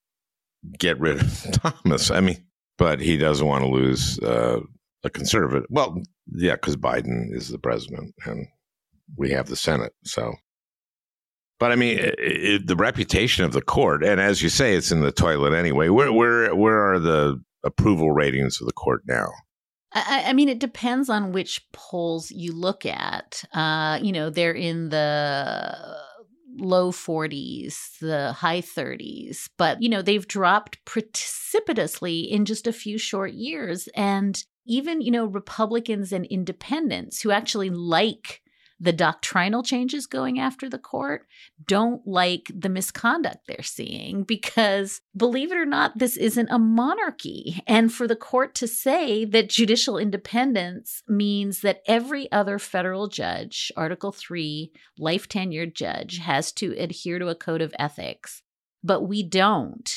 get rid of Thomas. I mean, but he doesn't want to lose uh, a conservative. Well, yeah, because Biden is the president and we have the Senate. So, but I mean, it, it, the reputation of the court, and as you say, it's in the toilet anyway. Where where where are the approval ratings of the court now? I, I mean, it depends on which polls you look at. Uh, you know, they're in the low forties, the high thirties, but, you know, they've dropped precipitously in just a few short years. And even, you know, Republicans and independents who actually like the doctrinal changes going after the court don't like the misconduct they're seeing because, believe it or not, this isn't a monarchy. And for the court to say that judicial independence means that every other federal judge, Article three, life tenured judge, has to adhere to a code of ethics, but we don't.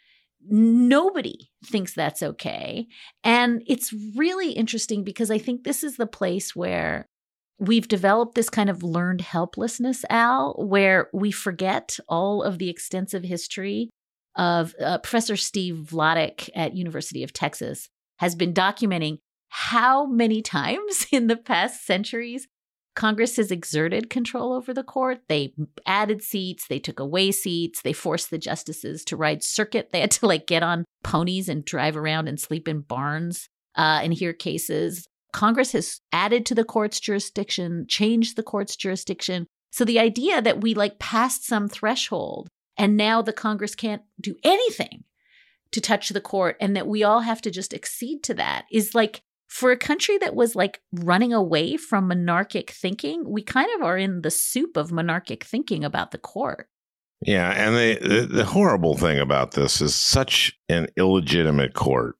Nobody thinks that's okay. And it's really interesting because I think this is the place where we've developed this kind of learned helplessness, Al, where we forget all of the extensive history of uh, Professor Steve Vladeck at University of Texas has been documenting how many times in the past centuries Congress has exerted control over the court. They added seats, they took away seats, they forced the justices to ride circuit. They had to like get on ponies and drive around and sleep in barns uh, and hear cases. Congress has added to the court's jurisdiction, changed the court's jurisdiction. So the idea that we like passed some threshold and now the Congress can't do anything to touch the court and that we all have to just accede to that is like, for a country that was like running away from monarchic thinking, we kind of are in the soup of monarchic thinking about the court. Yeah. And the, the, the horrible thing about this is such an illegitimate court.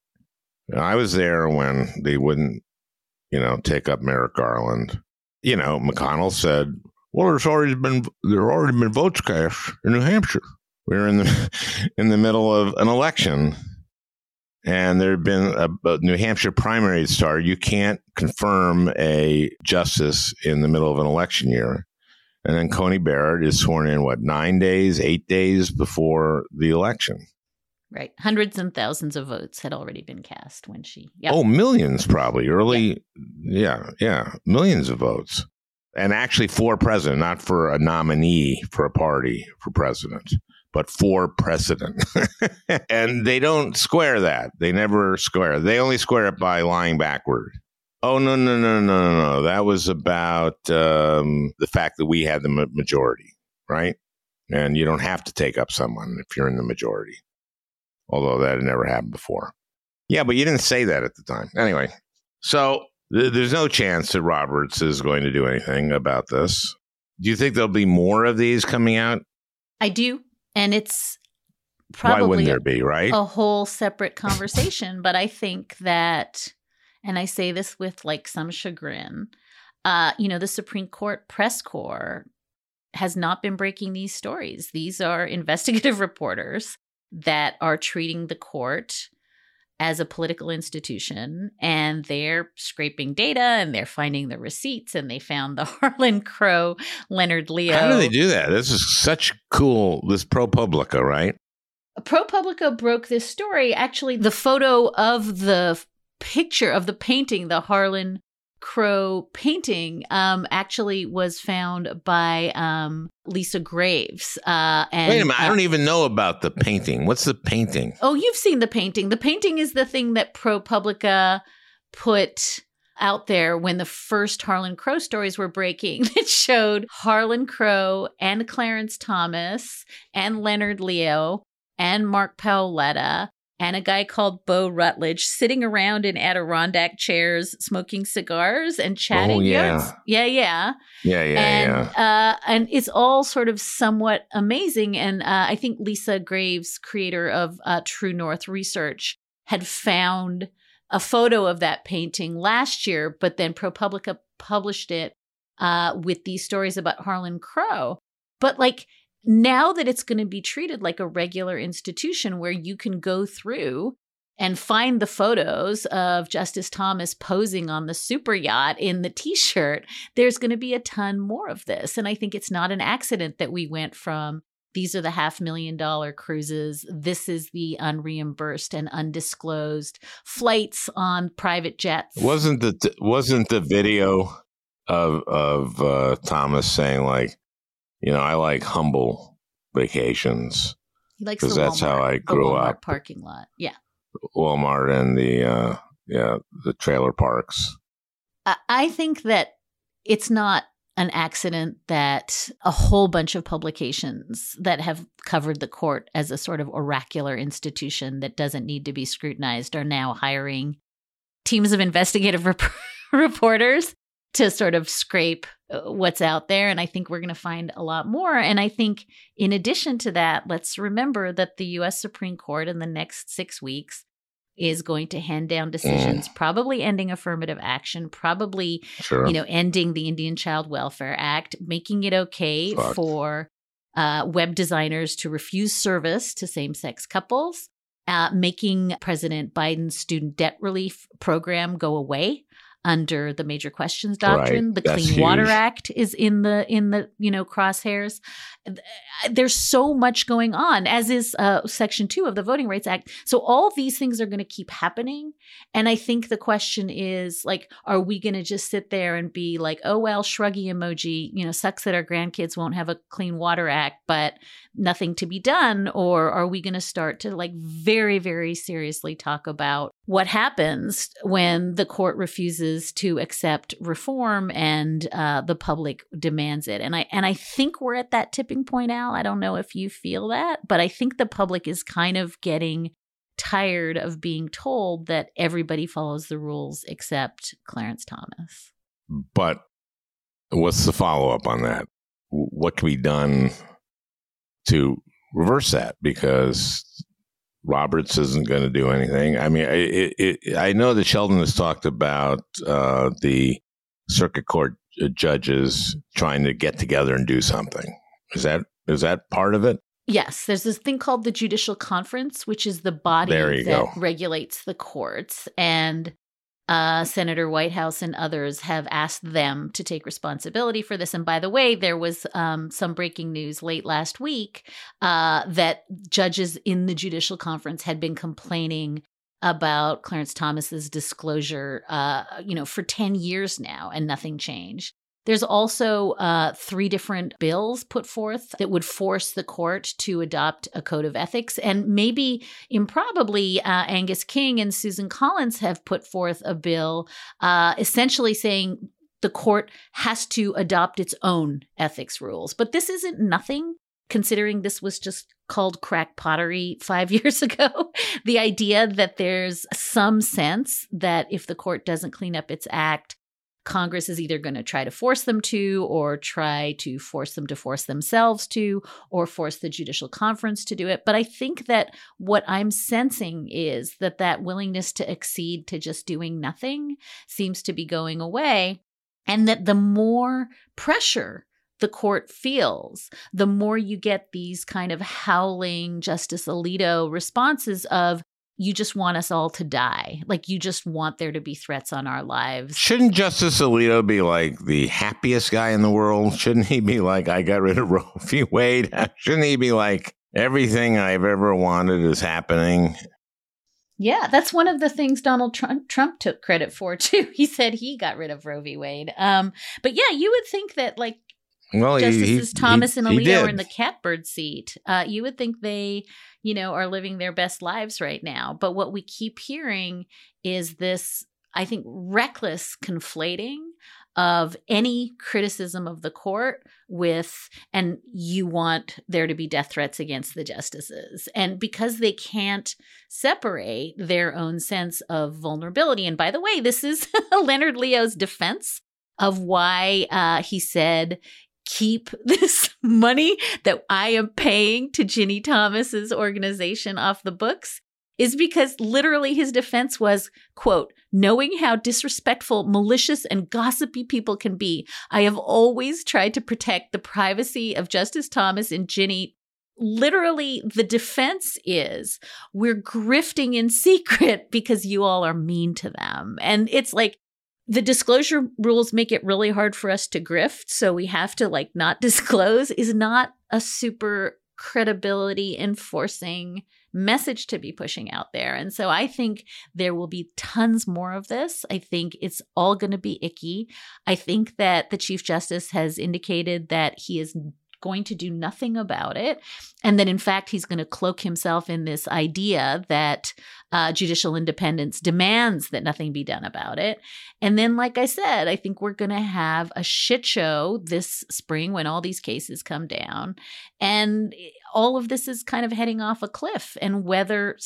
I was there when they wouldn't, you know, take up Merrick Garland. You know, McConnell said, well, there's already been there already been votes cast in New Hampshire. We were in the in the middle of an election. And there had been a, a New Hampshire primary started. You can't confirm a justice in the middle of an election year. And then Coney Barrett is sworn in, what, nine days, eight days before the election. Right. Hundreds and thousands of votes had already been cast when she. Yep. Oh, millions probably. Early. Yeah. yeah, yeah. Millions of votes. And actually for president, not for a nominee for a party for president. But for president. And they don't square that. They never square. They only square it by lying backward. Oh, no, no, no, no, no, no. That was about um, the fact that we had the ma- majority, right? And you don't have to take up someone if you're in the majority. Although that had never happened before. Yeah, but you didn't say that at the time. Anyway, so th- there's no chance that Roberts is going to do anything about this. Do you think there'll be more of these coming out? I do. And it's probably Why wouldn't there be, right? a whole separate conversation. But I think that, and I say this with like some chagrin, uh, you know, the Supreme Court press corps has not been breaking these stories. These are investigative reporters that are treating the court as a political institution, and they're scraping data and they're finding the receipts, and they found the Harlan Crow, Leonard Leo. How do they do that? This is such cool, this ProPublica, right? ProPublica broke this story. Actually, the photo of the picture of the painting, the Harlan Crow painting um, actually was found by um, Lisa Graves. Uh, and, Wait a minute. uh, I don't even know about the painting. What's the painting? Oh, you've seen the painting. The painting is the thing that ProPublica put out there when the first Harlan Crow stories were breaking. That showed Harlan Crow and Clarence Thomas and Leonard Leo and Mark Paoletta and a guy called Bo Rutledge sitting around in Adirondack chairs, smoking cigars and chatting. Oh, yeah. Yes. Yeah, yeah. Yeah, yeah, and, yeah. Uh, and it's all sort of somewhat amazing. And uh, I think Lisa Graves, creator of uh, True North Research, had found a photo of that painting last year, but then ProPublica published it uh, with these stories about Harlan Crow. But like, now that it's going to be treated like a regular institution where you can go through and find the photos of Justice Thomas posing on the super yacht in the t-shirt, there's going to be a ton more of this. And I think it's not an accident that we went from these are the half million dollar cruises, this is the unreimbursed and undisclosed flights on private jets. Wasn't the wasn't the video of of uh, Thomas saying like, you know, I like humble vacations. He likes the because that's Walmart, how I the grew Walmart up. parking lot. Yeah. Walmart and the uh, yeah the trailer parks. I- I think that it's not an accident that a whole bunch of publications that have covered the court as a sort of oracular institution that doesn't need to be scrutinized are now hiring teams of investigative rep- reporters to sort of scrape what's out there. And I think we're going to find a lot more. And I think in addition to that, let's remember that the U S Supreme Court in the next six weeks is going to hand down decisions, mm. probably ending affirmative action, probably, sure. you know, ending the Indian Child Welfare Act, making it okay Fuck. for uh, web designers to refuse service to same-sex couples, uh, making President Biden's student debt relief program go away under the Major Questions Doctrine. Right. The That's Clean Water huge. Act is in the in the you know crosshairs. There's so much going on, as is uh, Section Two of the Voting Rights Act. So all of these things are going to keep happening, and I think the question is like, are we going to just sit there and be like, oh well, shruggy emoji, you know, sucks that our grandkids won't have a Clean Water Act, but nothing to be done, or are we going to start to like very very seriously talk about what happens when the court refuses to accept reform and uh, the public demands it? And I and I think we're at that tipping point, Al. I don't know if you feel that, but I think the public is kind of getting tired of being told that everybody follows the rules except Clarence Thomas. But what's the follow up on that? What can be done to reverse that? Because Roberts isn't going to do anything. I mean, it, it, I know that Sheldon has talked about uh, the circuit court judges trying to get together and do something. Is that is that part of it? Yes, there's this thing called the Judicial Conference, which is the body that go. regulates the courts. And uh, Senator Whitehouse and others have asked them to take responsibility for this. And by the way, there was um, some breaking news late last week uh, that judges in the Judicial Conference had been complaining about Clarence Thomas's disclosure, uh, you know, for ten years now, and nothing changed. There's also uh, three different bills put forth that would force the court to adopt a code of ethics. And maybe, improbably, uh, Angus King and Susan Collins have put forth a bill uh, essentially saying the court has to adopt its own ethics rules. But this isn't nothing, considering this was just called crack pottery five years ago. The idea that there's some sense that if the court doesn't clean up its act, Congress is either going to try to force them to, or try to force them to force themselves to, or force the Judicial Conference to do it. But I think that what I'm sensing is that that willingness to accede to just doing nothing seems to be going away, and that the more pressure the court feels, the more you get these kind of howling Justice Alito responses of, you just want us all to die. Like, you just want there to be threats on our lives. Shouldn't Justice Alito be like the happiest guy in the world? Shouldn't he be like, I got rid of Roe v. Wade? Shouldn't he be like, everything I've ever wanted is happening? Yeah, that's one of the things Donald Trump, Trump took credit for, too. He said he got rid of Roe v. Wade. Um, but yeah, you would think that, like, well, Justices he, Thomas he, and he Alito are did. in the catbird seat. Uh, you would think they, you know, are living their best lives right now. But what we keep hearing is this, I think, reckless conflating of any criticism of the court with, and you want there to be death threats against the justices. And because they can't separate their own sense of vulnerability. And by the way, this is Leonard Leo's defense of why uh, he said, keep this money that I am paying to Ginny Thomas's organization off the books, is because literally his defense was, quote, knowing how disrespectful, malicious, and gossipy people can be, I have always tried to protect the privacy of Justice Thomas and Ginny. Literally, the defense is we're grifting in secret because you all are mean to them. And it's like, the disclosure rules make it really hard for us to grift. So we have to like not disclose is not a super credibility enforcing message to be pushing out there. And so I think there will be tons more of this. I think it's all going to be icky. I think that the Chief Justice has indicated that he is going to do nothing about it. And that in fact, he's going to cloak himself in this idea that uh, judicial independence demands that nothing be done about it. And then, like I said, I think we're going to have a shit show this spring when all these cases come down. And all of this is kind of heading off a cliff. And whether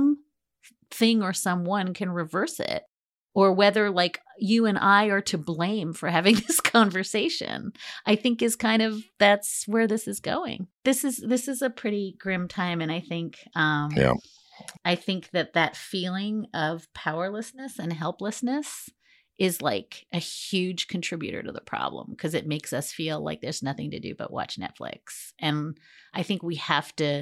something or someone can reverse it, or whether like you and I are to blame for having this conversation, I think is kind of, that's where this is going. This is, this is a pretty grim time. And I think, um, Yeah. I think that that feeling of powerlessness and helplessness is like a huge contributor to the problem, because it makes us feel like there's nothing to do but watch Netflix. And I think we have to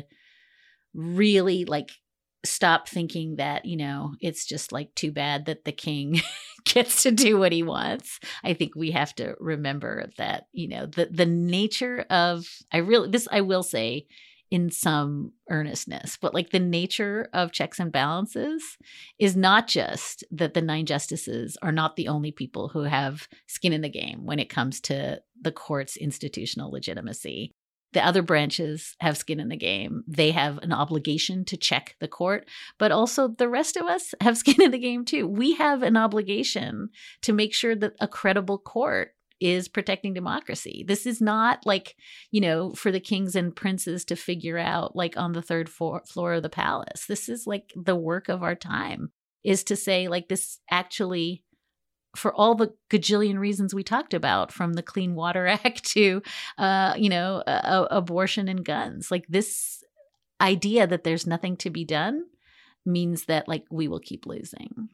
really like stop thinking that, you know, it's just like too bad that the king gets to do what he wants. I think we have to remember that, you know, the the nature of, I really, this I will say in some earnestness, but like the nature of checks and balances is not just that the nine justices are not the only people who have skin in the game when it comes to the court's institutional legitimacy. The other branches have skin in the game. They have an obligation to check the court, but also the rest of us have skin in the game too. We have an obligation to make sure that a credible court is protecting democracy. This is not like, you know, for the kings and princes to figure out like on the third floor, floor of the palace. This is like the work of our time, is to say like this actually, for all the gajillion reasons we talked about, from the Clean Water Act to, uh, you know, uh, abortion and guns, like this idea that there's nothing to be done means that like we will keep losing.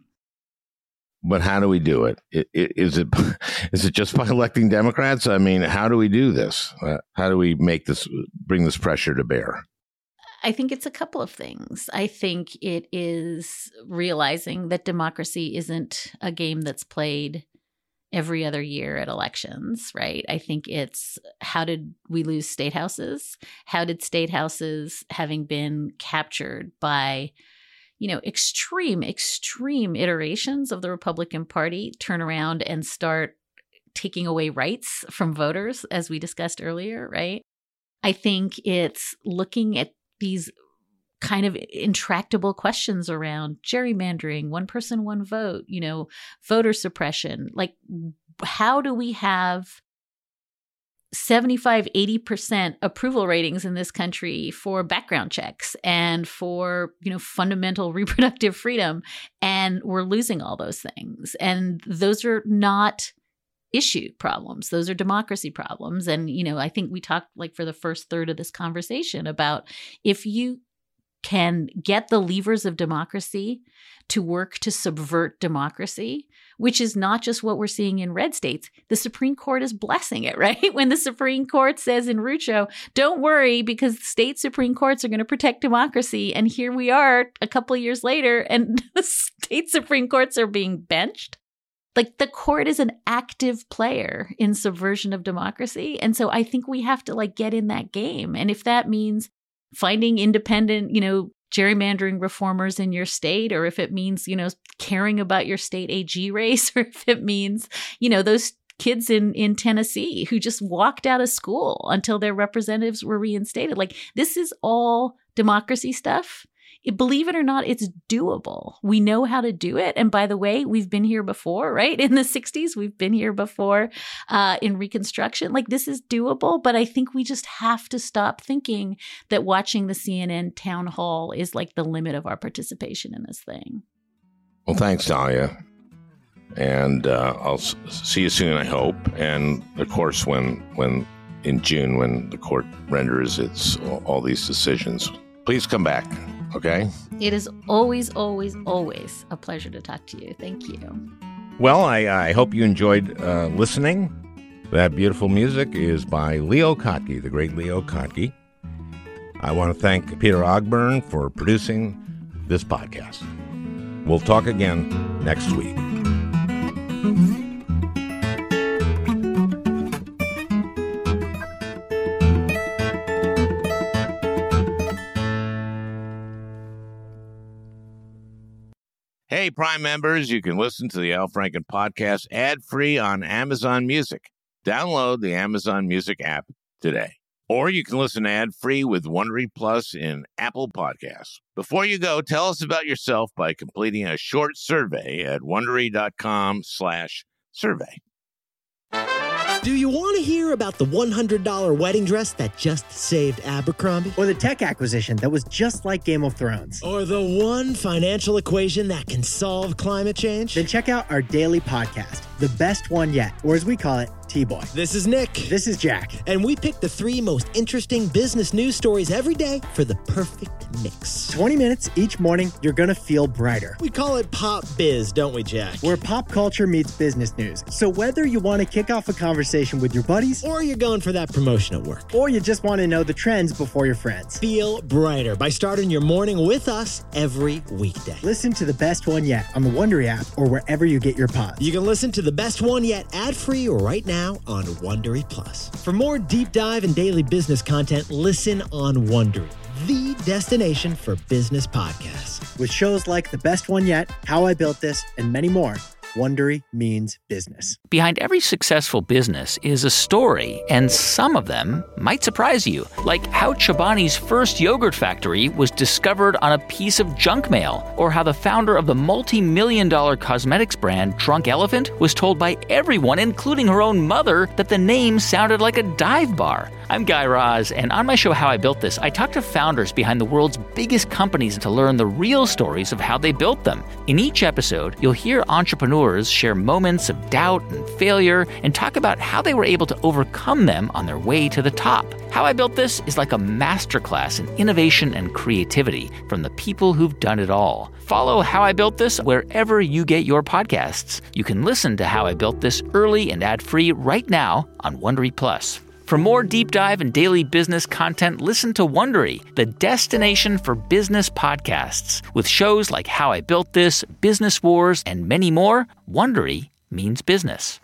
But how do we do it? Is it is it just by electing Democrats? I mean, how do we do this? How do we make this, bring this pressure to bear? I think it's a couple of things. I think it is realizing that democracy isn't a game that's played every other year at elections, right? I think it's, how did we lose state houses? How did state houses, having been captured by, you know, extreme, extreme iterations of the Republican Party, turn around and start taking away rights from voters, as we discussed earlier, right? I think it's looking at these kind of intractable questions around gerrymandering, one person, one vote, you know, voter suppression. Like, how do we have seventy-five, eighty percent approval ratings in this country for background checks and for, you know, fundamental reproductive freedom, and we're losing all those things? And those are not issue problems. Those are democracy problems. And, you know, I think we talked like for the first third of this conversation about, if you can get the levers of democracy to work to subvert democracy, which is not just what we're seeing in red states. The Supreme Court is blessing it, right? When the Supreme Court says in Rucho, don't worry, because state Supreme Courts are going to protect democracy. And here we are a couple of years later, and the state Supreme Courts are being benched. Like, the court is an active player in subversion of democracy. And so I think we have to like get in that game. And if that means finding independent, you know, gerrymandering reformers in your state, or if it means, you know, caring about your state A G race, or if it means, you know, those kids in, in Tennessee who just walked out of school until their representatives were reinstated. Like, this is all democracy stuff. It, believe it or not, it's doable. We know how to do it. And by the way, we've been here before, right? In the sixties, we've been here before uh, in Reconstruction. Like, this is doable, but I think we just have to stop thinking that watching the C N N town hall is like the limit of our participation in this thing. Well, thanks, Dahlia. And uh, I'll s- see you soon, I hope. And of course, when when in June, when the court renders its all these decisions, please come back. Okay. It is always, always, always a pleasure to talk to you. Thank you. Well, I, I hope you enjoyed uh, listening. That beautiful music is by Leo Kottke, the great Leo Kottke. I want to thank Peter Ogburn for producing this podcast. We'll talk again next week. Hey, Prime members, you can listen to the Al Franken podcast ad-free on Amazon Music. Download the Amazon Music app today. Or you can listen ad-free with Wondery Plus in Apple Podcasts. Before you go, tell us about yourself by completing a short survey at Wondery.com slash survey. Do you want to hear about the one hundred dollars wedding dress that just saved Abercrombie? Or the tech acquisition that was just like Game of Thrones? Or the one financial equation that can solve climate change? Then check out our daily podcast, The Best One Yet, or as we call it, T-Boy. This is Nick. This is Jack. And we pick the three most interesting business news stories every day for the perfect mix. twenty minutes each morning, you're going to feel brighter. We call it Pop Biz, don't we, Jack? Where pop culture meets business news. So whether you want to kick off a conversation with your buddies, or you're going for that promotion at work, or you just want to know the trends before your friends, feel brighter by starting your morning with us every weekday. Listen to The Best One Yet on the Wondery app or wherever you get your pods. You can listen to The Best One Yet ad-free right now on Wondery Plus. For more deep dive and daily business content, listen on Wondery, the destination for business podcasts. With shows like The Best One Yet, How I Built This, and many more, Wondery means business. Behind every successful business is a story, and some of them might surprise you. Like how Chobani's first yogurt factory was discovered on a piece of junk mail, or how the founder of the multi-million dollar cosmetics brand Drunk Elephant was told by everyone, including her own mother, that the name sounded like a dive bar. I'm Guy Raz, and on my show How I Built This, I talk to founders behind the world's biggest companies to learn the real stories of how they built them. In each episode, you'll hear entrepreneurs share moments of doubt and failure and talk about how they were able to overcome them on their way to the top. How I Built This is like a masterclass in innovation and creativity from the people who've done it all. Follow How I Built This wherever you get your podcasts. You can listen to How I Built This early and ad-free right now on Wondery Plus. For more deep dive and daily business content, listen to Wondery, the destination for business podcasts. With shows like How I Built This, Business Wars, and many more, Wondery means business.